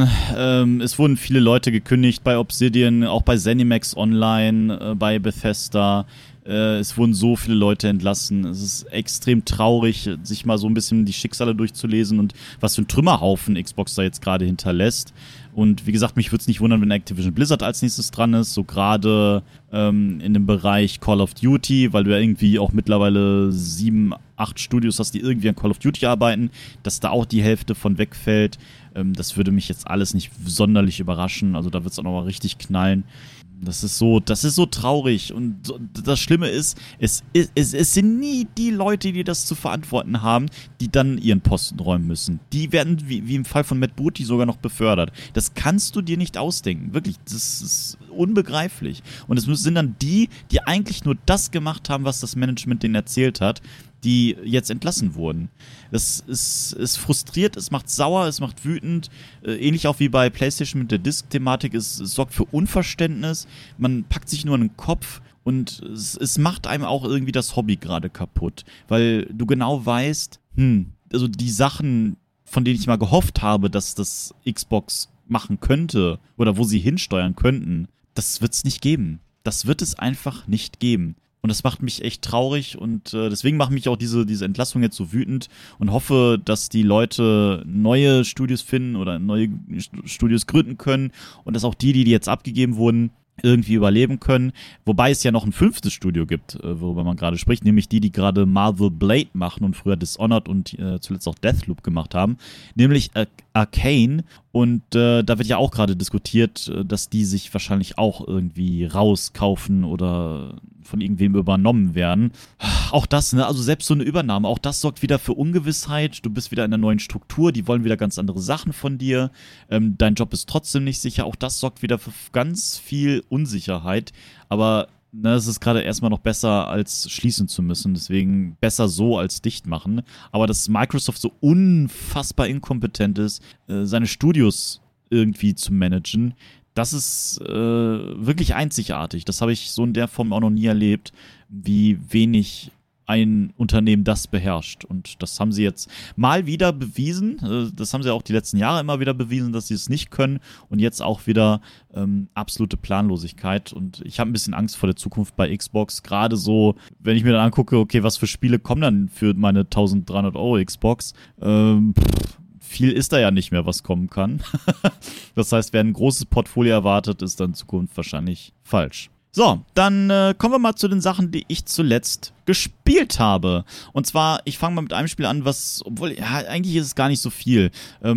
A: es wurden viele Leute gekündigt bei Obsidian, auch bei ZeniMax Online, bei Bethesda. Es wurden so viele Leute entlassen. Es ist extrem traurig, sich mal so ein bisschen die Schicksale durchzulesen und was für ein Trümmerhaufen Xbox da jetzt gerade hinterlässt. Und wie gesagt, mich würde es nicht wundern, wenn Activision Blizzard als nächstes dran ist, so gerade in dem Bereich Call of Duty, weil du ja irgendwie auch mittlerweile 7, 8 Studios hast, die irgendwie an Call of Duty arbeiten, dass da auch die Hälfte von wegfällt. Das würde mich jetzt alles nicht sonderlich überraschen, also da wird es auch nochmal richtig knallen. Das ist so traurig und das Schlimme ist, es sind nie die Leute, die das zu verantworten haben, die dann ihren Posten räumen müssen. Die werden, wie im Fall von Matt Booty, sogar noch befördert. Das kannst du dir nicht ausdenken, wirklich, das ist unbegreiflich. Und es sind dann die eigentlich nur das gemacht haben, was das Management denen erzählt hat, die jetzt entlassen wurden. Das ist frustriert, es macht sauer, es macht wütend. Ähnlich auch wie bei PlayStation mit der Disk-Thematik. Es sorgt für Unverständnis. Man packt sich nur an den Kopf und es macht einem auch irgendwie das Hobby gerade kaputt. Weil du genau weißt, also die Sachen, von denen ich mal gehofft habe, dass das Xbox machen könnte oder wo sie hinsteuern könnten, das wird es nicht geben. Das wird es einfach nicht geben. Und das macht mich echt traurig und deswegen macht mich auch diese Entlassung jetzt so wütend und hoffe, dass die Leute neue Studios finden oder neue Studios gründen können und dass auch die jetzt abgegeben wurden, irgendwie überleben können. Wobei es ja noch ein 5. Studio gibt, worüber man gerade spricht, nämlich die gerade Marvel Blade machen und früher Dishonored und zuletzt auch Deathloop gemacht haben, nämlich Arcane. Und da wird ja auch gerade diskutiert, dass die sich wahrscheinlich auch irgendwie rauskaufen oder von irgendwem übernommen werden. Auch das, ne, also selbst so eine Übernahme, auch das sorgt wieder für Ungewissheit. Du bist wieder in einer neuen Struktur, die wollen wieder ganz andere Sachen von dir. Dein Job ist trotzdem nicht sicher. Auch das sorgt wieder für ganz viel Unsicherheit. Aber es ist gerade erstmal noch besser, als schließen zu müssen. Deswegen besser so als dicht machen. Aber dass Microsoft so unfassbar inkompetent ist, seine Studios irgendwie zu managen, das ist wirklich einzigartig. Das habe ich so in der Form auch noch nie erlebt, wie wenig ein Unternehmen das beherrscht. Und das haben sie jetzt mal wieder bewiesen. Das haben sie auch die letzten Jahre immer wieder bewiesen, dass sie es nicht können. Und jetzt auch wieder absolute Planlosigkeit. Und ich habe ein bisschen Angst vor der Zukunft bei Xbox. Gerade so, wenn ich mir dann angucke, okay, was für Spiele kommen dann für meine 1.300 € Xbox? Viel ist da ja nicht mehr, was kommen kann. Das heißt, wer ein großes Portfolio erwartet, ist dann in Zukunft wahrscheinlich falsch. So, dann kommen wir mal zu den Sachen, die ich zuletzt gespielt habe. Und zwar, ich fange mal mit einem Spiel an, obwohl, ja, eigentlich ist es gar nicht so viel.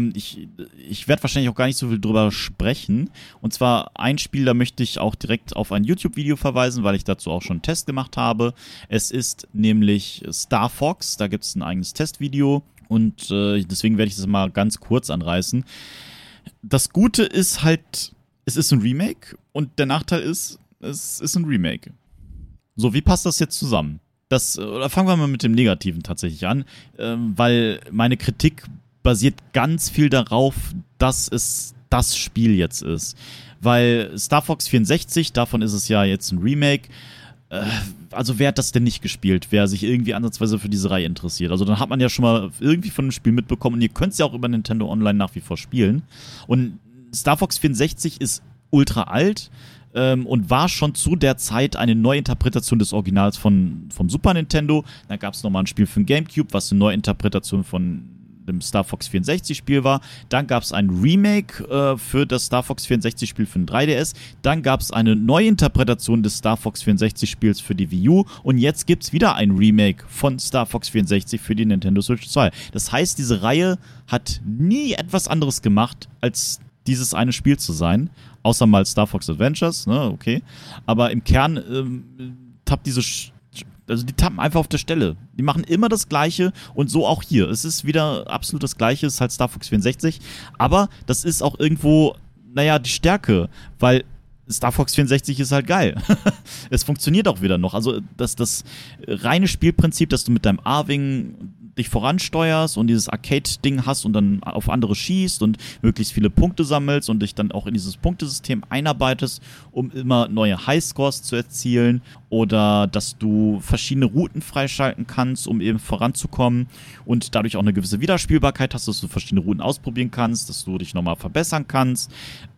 A: Ich werde wahrscheinlich auch gar nicht so viel drüber sprechen. Und zwar ein Spiel, da möchte ich auch direkt auf ein YouTube-Video verweisen, weil ich dazu auch schon einen Test gemacht habe. Es ist nämlich Star Fox, da gibt es ein eigenes Testvideo. Und deswegen werde ich das mal ganz kurz anreißen. Das Gute ist halt, es ist ein Remake und der Nachteil ist, es ist ein Remake. So, wie passt das jetzt zusammen? Oder fangen wir mal mit dem Negativen tatsächlich an, weil meine Kritik basiert ganz viel darauf, dass es das Spiel jetzt ist. Weil Star Fox 64, davon ist es ja jetzt ein Remake. Also wer hat das denn nicht gespielt, wer sich irgendwie ansatzweise für diese Reihe interessiert? Also dann hat man ja schon mal irgendwie von dem Spiel mitbekommen und ihr könnt es ja auch über Nintendo Online nach wie vor spielen. Und Star Fox 64 ist ultra alt und war schon zu der Zeit eine Neuinterpretation des Originals vom Super Nintendo. Dann gab es nochmal ein Spiel für den GameCube, was eine Neuinterpretation von dem Star Fox 64 Spiel war. Dann gab es ein Remake für das Star Fox 64 Spiel für den 3DS. Dann gab es eine Neuinterpretation des Star Fox 64 Spiels für die Wii U. Und jetzt gibt es wieder ein Remake von Star Fox 64 für die Nintendo Switch 2. Das heißt, diese Reihe hat nie etwas anderes gemacht, als dieses eine Spiel zu sein. Außer mal Star Fox Adventures, ne, okay. Aber im Kern die tappen einfach auf der Stelle. Die machen immer das Gleiche und so auch hier. Es ist wieder absolut das Gleiche, es ist halt Star Fox 64. Aber das ist auch irgendwo, die Stärke, weil Star Fox 64 ist halt geil. Es funktioniert auch wieder noch. Also das reine Spielprinzip, dass du mit deinem A-Wing dich voransteuerst und dieses Arcade-Ding hast und dann auf andere schießt und möglichst viele Punkte sammelst und dich dann auch in dieses Punktesystem einarbeitest, um immer neue Highscores zu erzielen, oder dass du verschiedene Routen freischalten kannst, um eben voranzukommen und dadurch auch eine gewisse Wiederspielbarkeit hast, dass du verschiedene Routen ausprobieren kannst, dass du dich nochmal verbessern kannst.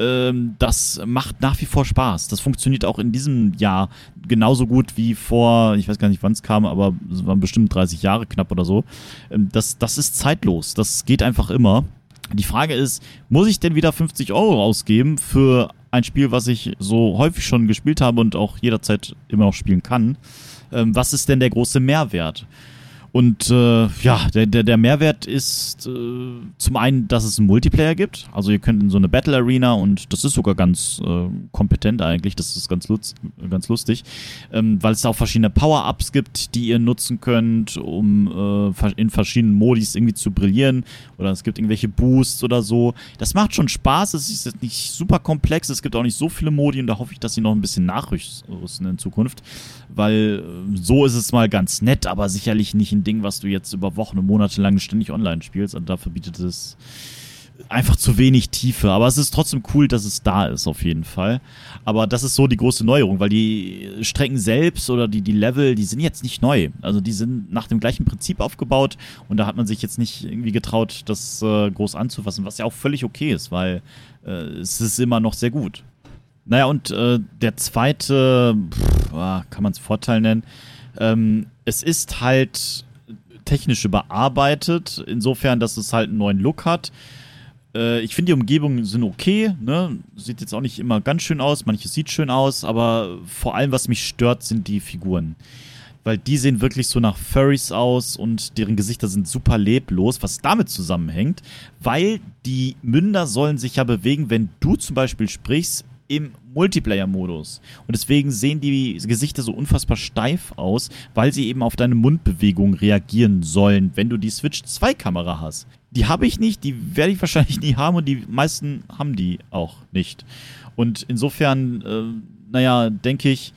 A: Das macht nach wie vor Spaß. Das funktioniert auch in diesem Jahr genauso gut wie vor, ich weiß gar nicht, wann es kam, aber es waren bestimmt 30 Jahre knapp oder so. Das ist zeitlos. Das geht einfach immer. Die Frage ist, muss ich denn wieder 50 Euro ausgeben für ein Spiel, was ich so häufig schon gespielt habe und auch jederzeit immer noch spielen kann? Was ist denn der große Mehrwert? Und der Mehrwert ist zum einen, dass es einen Multiplayer gibt. Also ihr könnt in so eine Battle Arena, und das ist sogar ganz kompetent eigentlich, das ist ganz lustig, weil es auch verschiedene Power-Ups gibt, die ihr nutzen könnt, um in verschiedenen Modis irgendwie zu brillieren, oder es gibt irgendwelche Boosts oder so. Das macht schon Spaß, es ist jetzt nicht super komplex, es gibt auch nicht so viele Modi, und da hoffe ich, dass sie noch ein bisschen nachrüsten in Zukunft, weil so ist es mal ganz nett, aber sicherlich nicht ein Ding, was du jetzt über Wochen und Monate lang ständig online spielst, und dafür bietet es einfach zu wenig Tiefe, aber es ist trotzdem cool, dass es da ist, auf jeden Fall. Aber das ist so die große Neuerung, weil die Strecken selbst oder die Level, die sind jetzt nicht neu. Also die sind nach dem gleichen Prinzip aufgebaut, und da hat man sich jetzt nicht irgendwie getraut, das groß anzufassen, was ja auch völlig okay ist, weil es ist immer noch sehr gut. Naja, und der zweite, kann man es Vorteil nennen, es ist halt technisch überarbeitet, insofern, dass es halt einen neuen Look hat. Ich finde, die Umgebungen sind okay, ne? Sieht jetzt auch nicht immer ganz schön aus, manches sieht schön aus, aber vor allem, was mich stört, sind die Figuren. Weil die sehen wirklich so nach Furries aus und deren Gesichter sind super leblos, was damit zusammenhängt, weil die Münder sollen sich ja bewegen, wenn du zum Beispiel sprichst, im Multiplayer-Modus. Und deswegen sehen die Gesichter so unfassbar steif aus, weil sie eben auf deine Mundbewegung reagieren sollen, wenn du die Switch 2-Kamera hast. Die habe ich nicht, die werde ich wahrscheinlich nie haben, und die meisten haben die auch nicht. Und insofern, denke ich,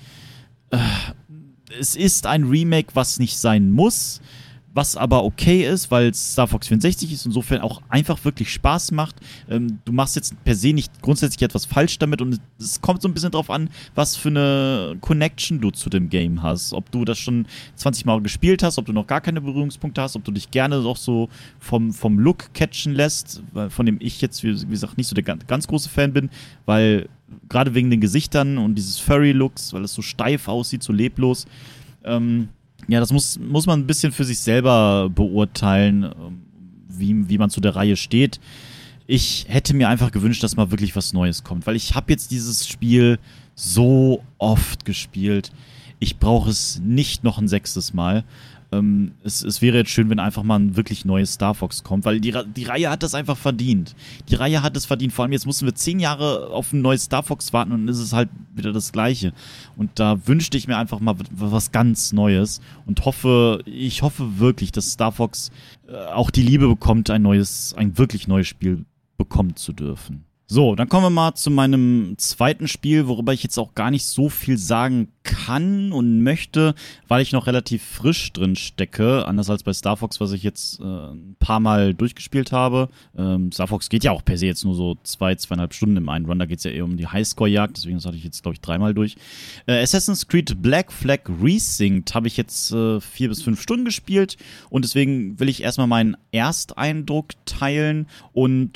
A: es ist ein Remake, was nicht sein muss, was aber okay ist, weil es Star Fox 64 ist, insofern auch einfach wirklich Spaß macht. Du machst jetzt per se nicht grundsätzlich etwas falsch damit, und es kommt so ein bisschen drauf an, was für eine Connection du zu dem Game hast. Ob du das schon 20 Mal gespielt hast, ob du noch gar keine Berührungspunkte hast, ob du dich gerne auch so vom Look catchen lässt, von dem ich jetzt, wie gesagt, nicht so der ganz große Fan bin, weil gerade wegen den Gesichtern und dieses Furry-Looks, weil es so steif aussieht, so leblos, ja, das muss man ein bisschen für sich selber beurteilen, wie man zu der Reihe steht. Ich hätte mir einfach gewünscht, dass mal wirklich was Neues kommt, weil ich habe jetzt dieses Spiel so oft gespielt. Ich brauche es nicht noch ein 6. Mal. Es wäre jetzt schön, wenn einfach mal ein wirklich neues Star Fox kommt, weil die Reihe hat das einfach verdient. Die Reihe hat es verdient. Vor allem jetzt mussten wir 10 Jahre auf ein neues Star Fox warten, und dann ist es halt wieder das Gleiche. Und da wünschte ich mir einfach mal was ganz Neues, und ich hoffe wirklich, dass Star Fox auch die Liebe bekommt, ein wirklich neues Spiel bekommen zu dürfen. So, dann kommen wir mal zu meinem zweiten Spiel, worüber ich jetzt auch gar nicht so viel sagen kann und möchte, weil ich noch relativ frisch drin stecke, anders als bei Star Fox, was ich jetzt ein paar Mal durchgespielt habe. Star Fox geht ja auch per se jetzt nur so 2,5 Stunden im einen Run, da geht es ja eher um die Highscore-Jagd, deswegen das hatte ich jetzt, glaube ich, 3-mal durch. Assassin's Creed Black Flag Resynced habe ich jetzt 4 bis 5 Stunden gespielt, und deswegen will ich erstmal meinen Ersteindruck teilen, und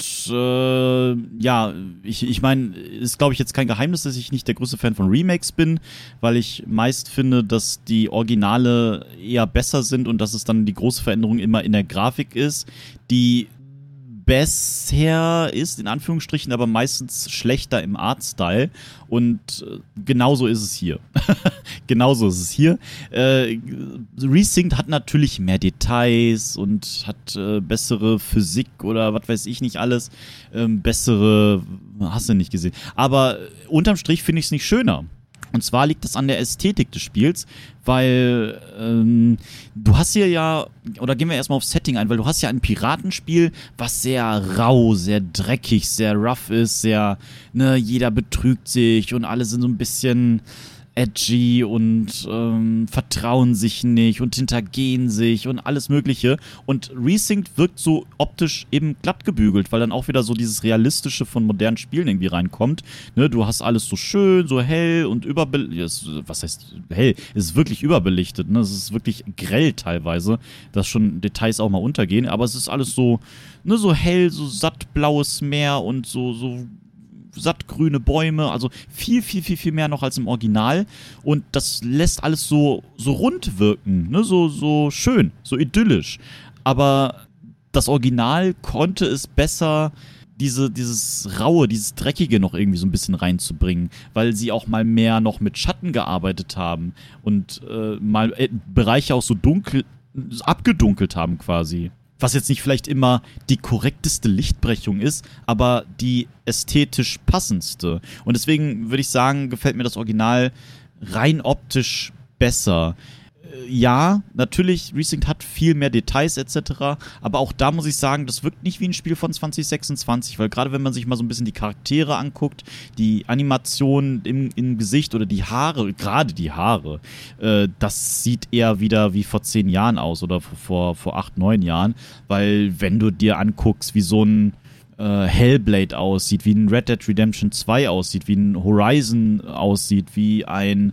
A: ich meine, ist, glaube ich, jetzt kein Geheimnis, dass ich nicht der größte Fan von Remakes bin, weil ich meist finde, dass die Originale eher besser sind und dass es dann die große Veränderung immer in der Grafik ist, die besser ist, in Anführungsstrichen, aber meistens schlechter im Artstyle, und genauso ist es hier. Genauso ist es hier. Resynced hat natürlich mehr Details und hat bessere Physik oder was weiß ich nicht alles, bessere, hast du nicht gesehen, aber unterm Strich finde ich es nicht schöner. Und zwar liegt das an der Ästhetik des Spiels, weil du hast hier ja, oder gehen wir erstmal aufs Setting ein, weil du hast ja ein Piratenspiel, was sehr rau, sehr dreckig, sehr rough ist, sehr, ne, jeder betrügt sich und alle sind so ein bisschen edgy und vertrauen sich nicht und hintergehen sich und alles Mögliche. Und Resynced wirkt so optisch eben glatt gebügelt, weil dann auch wieder so dieses Realistische von modernen Spielen irgendwie reinkommt. Ne, du hast alles so schön, so hell und überbelichtet. Was heißt hell? Es ist wirklich überbelichtet. Ne? Es ist wirklich grell teilweise, dass schon Details auch mal untergehen. Aber es ist alles so, ne, so hell, so sattblaues Meer und so sattgrüne Bäume, also viel mehr noch als im Original. Und das lässt alles so rund wirken, ne? So schön, so idyllisch. Aber das Original konnte es besser, dieses Raue, dieses Dreckige noch irgendwie so ein bisschen reinzubringen, weil sie auch mal mehr noch mit Schatten gearbeitet haben und mal Bereiche auch so dunkel abgedunkelt haben quasi. Was jetzt nicht vielleicht immer die korrekteste Lichtbrechung ist, aber die ästhetisch passendste. Und deswegen würde ich sagen, gefällt mir das Original rein optisch besser. Ja, natürlich, Resynced hat viel mehr Details etc., aber auch da muss ich sagen, das wirkt nicht wie ein Spiel von 2026, weil gerade wenn man sich mal so ein bisschen die Charaktere anguckt, die Animation im Gesicht oder die Haare, gerade die Haare, das sieht eher wieder wie vor 10 Jahren aus oder vor 8, 9 Jahren, weil wenn du dir anguckst, wie so ein Hellblade aussieht, wie ein Red Dead Redemption 2 aussieht, wie ein Horizon aussieht, wie ein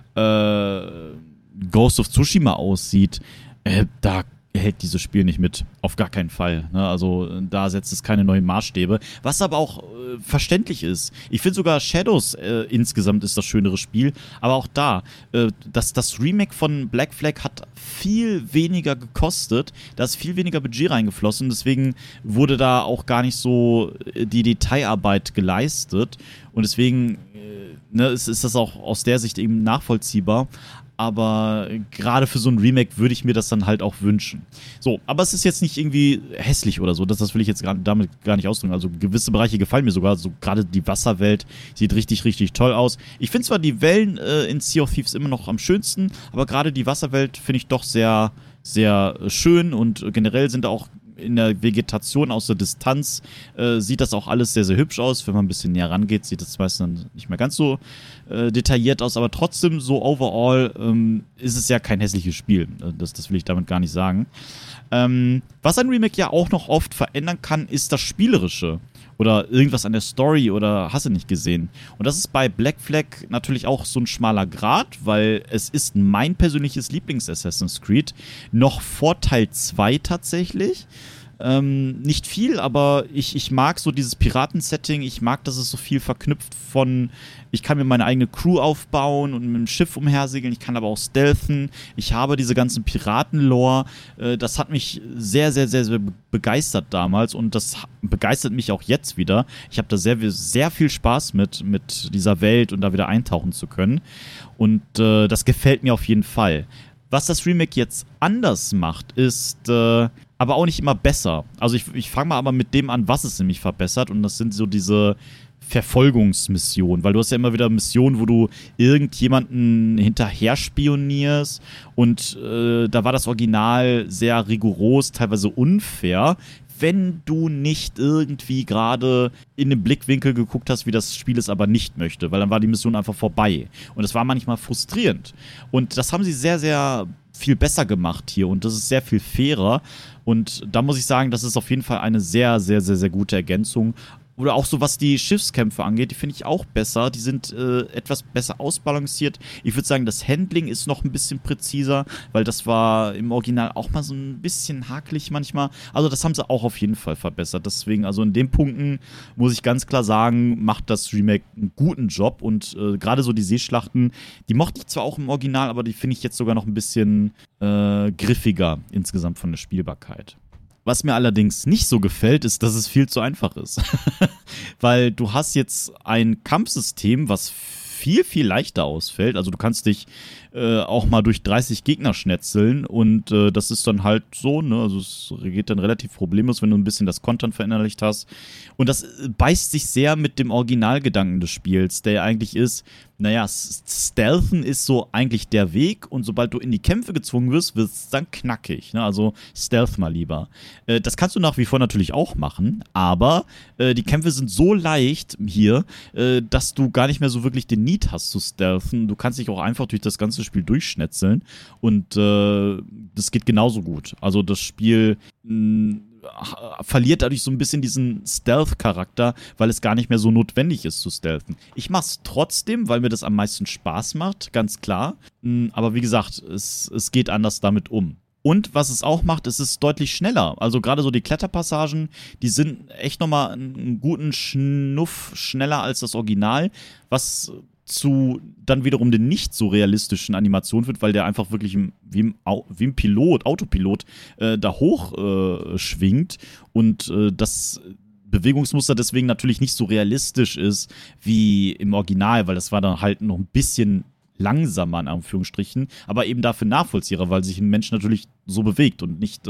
A: Ghost of Tsushima aussieht, da hält dieses Spiel nicht mit. Auf gar keinen Fall. Ne? Also da setzt es keine neuen Maßstäbe. Was aber auch verständlich ist. Ich finde sogar Shadows insgesamt ist das schönere Spiel. Aber auch da, das Remake von Black Flag hat viel weniger gekostet. Da ist viel weniger Budget reingeflossen. Deswegen wurde da auch gar nicht so die Detailarbeit geleistet. Und deswegen ist das auch aus der Sicht eben nachvollziehbar. Aber gerade für so ein Remake würde ich mir das dann halt auch wünschen. So, aber es ist jetzt nicht irgendwie hässlich oder so. Das will ich jetzt damit gar nicht ausdrücken. Also gewisse Bereiche gefallen mir sogar. So gerade die Wasserwelt sieht richtig, richtig toll aus. Ich finde zwar die Wellen in Sea of Thieves immer noch am schönsten, aber gerade die Wasserwelt finde ich doch sehr, sehr schön. Und generell sind da auch in der Vegetation aus der Distanz sieht das auch alles sehr, sehr hübsch aus. Wenn man ein bisschen näher rangeht, sieht das meistens dann nicht mehr ganz so detailliert aus. Aber trotzdem, so overall ist es ja kein hässliches Spiel. Das will ich damit gar nicht sagen. Was ein Remake ja auch noch oft verändern kann, ist das Spielerische. Oder irgendwas an der Story oder hast du nicht gesehen. Und das ist bei Black Flag natürlich auch so ein schmaler Grat, weil es ist mein persönliches Lieblings-Assassin's Creed. Noch vor Teil 2 tatsächlich. Nicht viel, aber ich mag so dieses Piraten-Setting. Ich mag, dass es so viel verknüpft von, ich kann mir meine eigene Crew aufbauen und mit dem Schiff umhersegeln. Ich kann aber auch stealthen. Ich habe diese ganzen Piraten-Lore. Das hat mich sehr, sehr, sehr, sehr begeistert damals und das begeistert mich auch jetzt wieder. Ich habe da sehr, sehr viel Spaß mit dieser Welt und da wieder eintauchen zu können. Und das gefällt mir auf jeden Fall. Was das Remake jetzt anders macht, ist aber auch nicht immer besser. Also ich fange mal aber mit dem an, was es nämlich verbessert. Und das sind so diese Verfolgungsmissionen. Weil du hast ja immer wieder Missionen, wo du irgendjemanden hinterher spionierst. Und da war das Original sehr rigoros, teilweise unfair. Wenn du nicht irgendwie gerade in den Blickwinkel geguckt hast, wie das Spiel es aber nicht möchte, weil dann war die Mission einfach vorbei. Und das war manchmal frustrierend. Und das haben sie sehr, sehr viel besser gemacht hier und das ist sehr viel fairer. Und da muss ich sagen, das ist auf jeden Fall eine sehr, sehr, sehr, sehr gute Ergänzung. Oder auch so, was die Schiffskämpfe angeht, die finde ich auch besser. Die sind etwas besser ausbalanciert. Ich würde sagen, das Handling ist noch ein bisschen präziser, weil das war im Original auch mal so ein bisschen hakelig manchmal. Also das haben sie auch auf jeden Fall verbessert. Deswegen, also in den Punkten muss ich ganz klar sagen, macht das Remake einen guten Job. Und gerade so die Seeschlachten, die mochte ich zwar auch im Original, aber die finde ich jetzt sogar noch ein bisschen griffiger insgesamt von der Spielbarkeit. Was mir allerdings nicht so gefällt, ist, dass es viel zu einfach ist. Weil du hast jetzt ein Kampfsystem, was viel, viel leichter ausfällt. Also du kannst dich auch mal durch 30 Gegner schnetzeln und das ist dann halt so, ne, also es geht dann relativ problemlos, wenn du ein bisschen das Kontern verinnerlicht hast und das beißt sich sehr mit dem Originalgedanken des Spiels, der ja eigentlich ist, naja, Stealthen ist so eigentlich der Weg und sobald du in die Kämpfe gezwungen wirst, wird es dann knackig, ne, also Stealth mal lieber. Das kannst du nach wie vor natürlich auch machen, aber die Kämpfe sind so leicht hier, dass du gar nicht mehr so wirklich den Need hast zu stealthen. Du kannst dich auch einfach durch das ganze Spiel durchschnetzeln und das geht genauso gut. Also das Spiel verliert dadurch so ein bisschen diesen Stealth-Charakter, weil es gar nicht mehr so notwendig ist zu stealthen. Ich mach's trotzdem, weil mir das am meisten Spaß macht, ganz klar. Aber wie gesagt, es geht anders damit um. Und was es auch macht, es ist deutlich schneller. Also gerade so die Kletterpassagen, die sind echt nochmal einen guten Schnuff schneller als das Original, was zu dann wiederum den nicht so realistischen Animationen wird, weil der einfach wirklich wie im Autopilot da hoch schwingt und das Bewegungsmuster deswegen natürlich nicht so realistisch ist wie im Original, weil das war dann halt noch ein bisschen langsamer, in Anführungsstrichen, aber eben dafür nachvollziehbar, weil sich ein Mensch natürlich so bewegt und nicht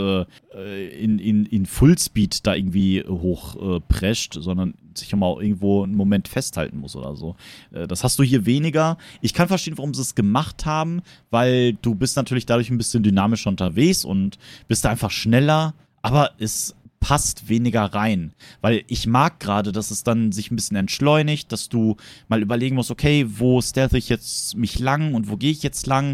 A: in Fullspeed da irgendwie hochprescht, sondern sich mal irgendwo einen Moment festhalten muss oder so. Das hast du hier weniger. Ich kann verstehen, warum sie es gemacht haben, weil du bist natürlich dadurch ein bisschen dynamischer unterwegs und bist da einfach schneller, aber es passt weniger rein, weil ich mag gerade, dass es dann sich ein bisschen entschleunigt, dass du mal überlegen musst, okay, wo stealth ich jetzt mich lang und wo gehe ich jetzt lang,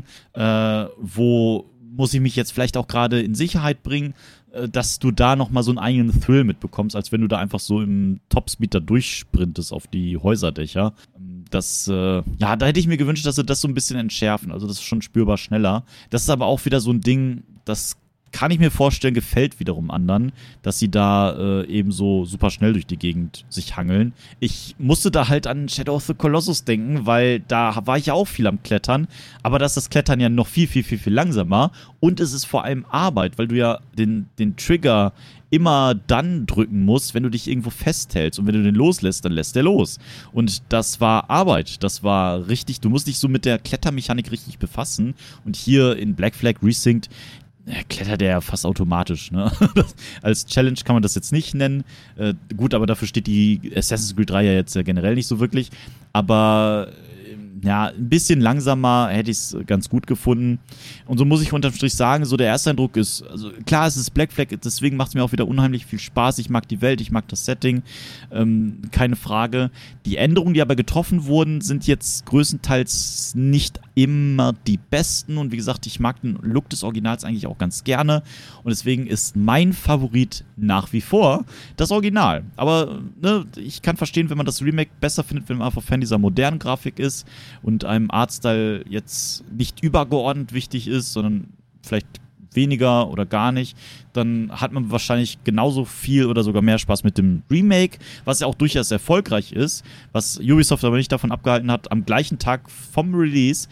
A: wo muss ich mich jetzt vielleicht auch gerade in Sicherheit bringen, dass du da nochmal so einen eigenen Thrill mitbekommst, als wenn du da einfach so im Topspeed da durchsprintest auf die Häuserdächer. Das, ja, da hätte ich mir gewünscht, dass sie das so ein bisschen entschärfen, also das ist schon spürbar schneller. Das ist aber auch wieder so ein Ding, das kann ich mir vorstellen, gefällt wiederum anderen, dass sie da eben so super schnell durch die Gegend sich hangeln. Ich musste da halt an Shadow of the Colossus denken, weil da war ich ja auch viel am Klettern, aber da ist das Klettern ja noch viel, viel, viel, viel langsamer und es ist vor allem Arbeit, weil du ja den Trigger immer dann drücken musst, wenn du dich irgendwo festhältst und wenn du den loslässt, dann lässt der los. Und das war Arbeit, das war richtig, du musst dich so mit der Klettermechanik richtig befassen und hier in Black Flag Resynced klettert der ja fast automatisch, ne? Als Challenge kann man das jetzt nicht nennen. Gut, aber dafür steht die Assassin's Creed 3 ja jetzt generell nicht so wirklich. Aber ja, ein bisschen langsamer hätte ich es ganz gut gefunden. Und so muss ich unterm Strich sagen, so der erste Eindruck ist, also klar, es ist Black Flag, deswegen macht es mir auch wieder unheimlich viel Spaß. Ich mag die Welt, ich mag das Setting, keine Frage. Die Änderungen, die aber getroffen wurden, sind jetzt größtenteils nicht immer die besten. Und wie gesagt, ich mag den Look des Originals eigentlich auch ganz gerne. Und deswegen ist mein Favorit nach wie vor das Original. Aber ne, ich kann verstehen, wenn man das Remake besser findet, wenn man einfach Fan dieser modernen Grafik ist und einem Artstyle jetzt nicht übergeordnet wichtig ist, sondern vielleicht weniger oder gar nicht, dann hat man wahrscheinlich genauso viel oder sogar mehr Spaß mit dem Remake, was ja auch durchaus erfolgreich ist, was Ubisoft aber nicht davon abgehalten hat, am gleichen Tag vom Release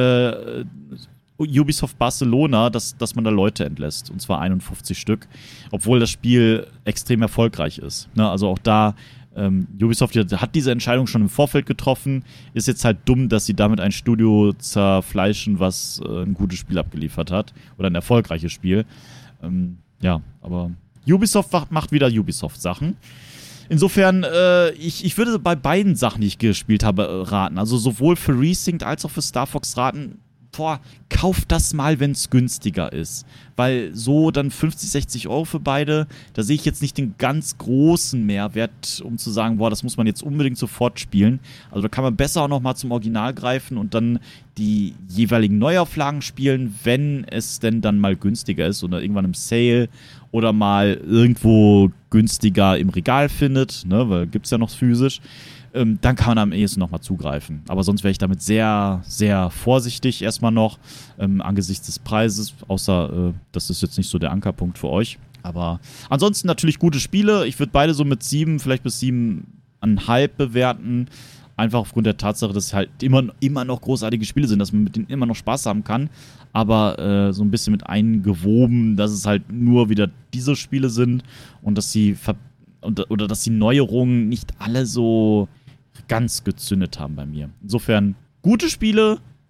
A: Ubisoft Barcelona, dass man da Leute entlässt, und zwar 51 Stück, obwohl das Spiel extrem erfolgreich ist. Ne? Also auch da Ubisoft hat diese Entscheidung schon im Vorfeld getroffen, ist jetzt halt dumm, dass sie damit ein Studio zerfleischen, was ein gutes Spiel abgeliefert hat oder ein erfolgreiches Spiel. Ja, aber Ubisoft macht wieder Ubisoft-Sachen. Insofern, ich würde bei beiden Sachen, die ich gespielt habe, raten. Also sowohl für Resynced als auch für Star Fox raten, kauft das mal, wenn es günstiger ist. Weil so dann 50, 60 Euro für beide, da sehe ich jetzt nicht den ganz großen Mehrwert, um zu sagen, das muss man jetzt unbedingt sofort spielen. Also da kann man besser auch nochmal zum Original greifen und dann die jeweiligen Neuauflagen spielen, wenn es denn dann mal günstiger ist oder irgendwann im Sale oder mal irgendwo günstiger im Regal findet, ne, weil gibt's ja noch physisch. Dann kann man am ehesten nochmal zugreifen. Aber sonst wäre ich damit sehr, sehr vorsichtig erstmal noch angesichts des Preises, außer das ist jetzt nicht so der Ankerpunkt für euch. Aber ansonsten natürlich gute Spiele. Ich würde beide so mit 7, vielleicht bis 7,5 bewerten. Einfach aufgrund der Tatsache, dass es halt immer noch großartige Spiele sind, dass man mit denen immer noch Spaß haben kann. Aber so ein bisschen mit eingewoben, dass es halt nur wieder diese Spiele sind und dass sie oder dass die Neuerungen nicht alle so ganz gezündet haben bei mir. Insofern gute Spiele,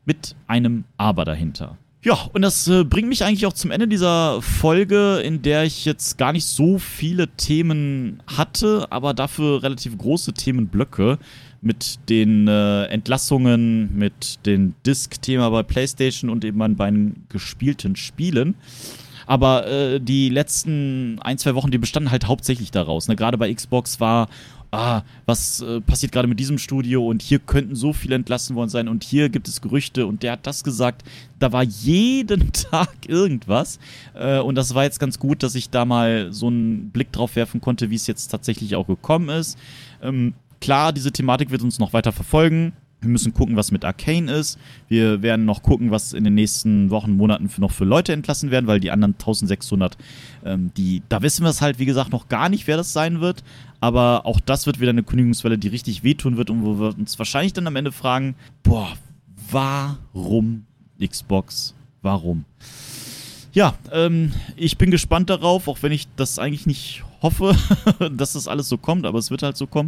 A: mit einem Aber dahinter. Ja, und das bringt mich eigentlich auch zum Ende dieser Folge, in der ich jetzt gar nicht so viele Themen hatte, aber dafür relativ große Themenblöcke mit den Entlassungen, mit dem Disk-Thema bei PlayStation und eben bei den gespielten Spielen. Aber die letzten 1-2 Wochen, die bestanden halt hauptsächlich daraus. Ne? Gerade bei Xbox war, was passiert gerade mit diesem Studio und hier könnten so viele entlassen worden sein und hier gibt es Gerüchte und der hat das gesagt. Da war jeden Tag irgendwas und das war jetzt ganz gut, dass ich da mal so einen Blick drauf werfen konnte, wie es jetzt tatsächlich auch gekommen ist. Klar, diese Thematik wird uns noch weiter verfolgen. Wir müssen gucken, was mit Arcane ist. Wir werden noch gucken, was in den nächsten Wochen, Monaten noch für Leute entlassen werden, weil die anderen 1600, da wissen wir es halt, wie gesagt, noch gar nicht, wer das sein wird. Aber auch das wird wieder eine Kündigungswelle, die richtig wehtun wird und wo wir uns wahrscheinlich dann am Ende fragen, warum Xbox? Warum? Ja, ich bin gespannt darauf, auch wenn ich das eigentlich nicht hoffe, dass das alles so kommt, aber es wird halt so kommen.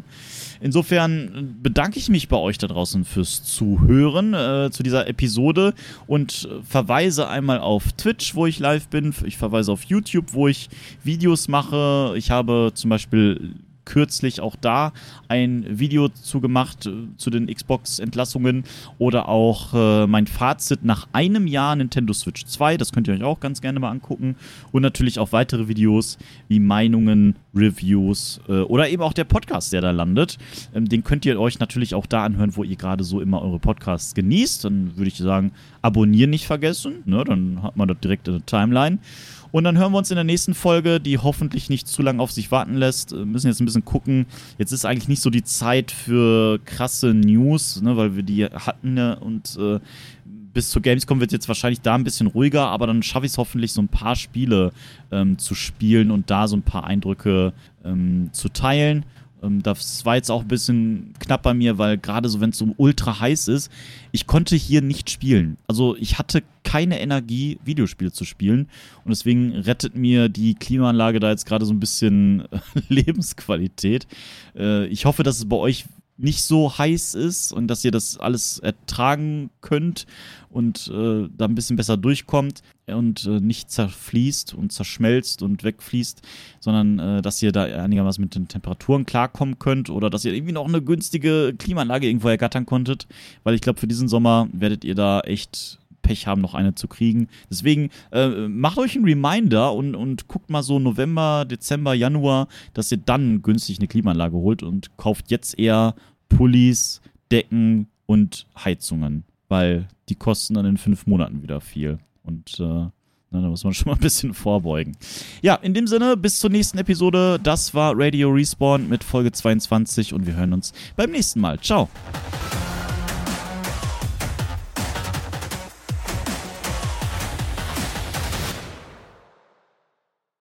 A: Insofern bedanke ich mich bei euch da draußen fürs Zuhören zu dieser Episode und verweise einmal auf Twitch, wo ich live bin. Ich verweise auf YouTube, wo ich Videos mache. Ich habe zum Beispiel kürzlich auch da ein Video zugemacht zu den Xbox-Entlassungen oder auch mein Fazit nach einem Jahr Nintendo Switch 2, das könnt ihr euch auch ganz gerne mal angucken und natürlich auch weitere Videos wie Meinungen, Reviews oder eben auch der Podcast, der da landet, den könnt ihr euch natürlich auch da anhören, wo ihr gerade so immer eure Podcasts genießt, dann würde ich sagen, abonnieren nicht vergessen, ne? Dann hat man das direkt in der Timeline. Und dann hören wir uns in der nächsten Folge, die hoffentlich nicht zu lange auf sich warten lässt. Wir müssen jetzt ein bisschen gucken. Jetzt ist eigentlich nicht so die Zeit für krasse News, ne, weil wir die hatten und bis zur Gamescom wird jetzt wahrscheinlich da ein bisschen ruhiger, aber dann schaffe ich es hoffentlich, so ein paar Spiele zu spielen und da so ein paar Eindrücke zu teilen. Das war jetzt auch ein bisschen knapp bei mir, weil gerade so, wenn es so ultra heiß ist, ich konnte hier nicht spielen. Also ich hatte keine Energie, Videospiele zu spielen und deswegen rettet mir die Klimaanlage da jetzt gerade so ein bisschen Lebensqualität. Ich hoffe, dass es bei euch nicht so heiß ist und dass ihr das alles ertragen könnt und da ein bisschen besser durchkommt und nicht zerfließt und zerschmelzt und wegfließt, sondern dass ihr da einigermaßen mit den Temperaturen klarkommen könnt oder dass ihr irgendwie noch eine günstige Klimaanlage irgendwo ergattern konntet, weil ich glaube, für diesen Sommer werdet ihr da echt Pech haben, noch eine zu kriegen. Deswegen macht euch einen Reminder und guckt mal so November, Dezember, Januar, dass ihr dann günstig eine Klimaanlage holt und kauft jetzt eher Pullis, Decken und Heizungen, weil die kosten dann in 5 Monaten wieder viel. Und da muss man schon mal ein bisschen vorbeugen. Ja, in dem Sinne, bis zur nächsten Episode. Das war Radio Respawn mit Folge 22 und wir hören uns beim nächsten Mal. Ciao.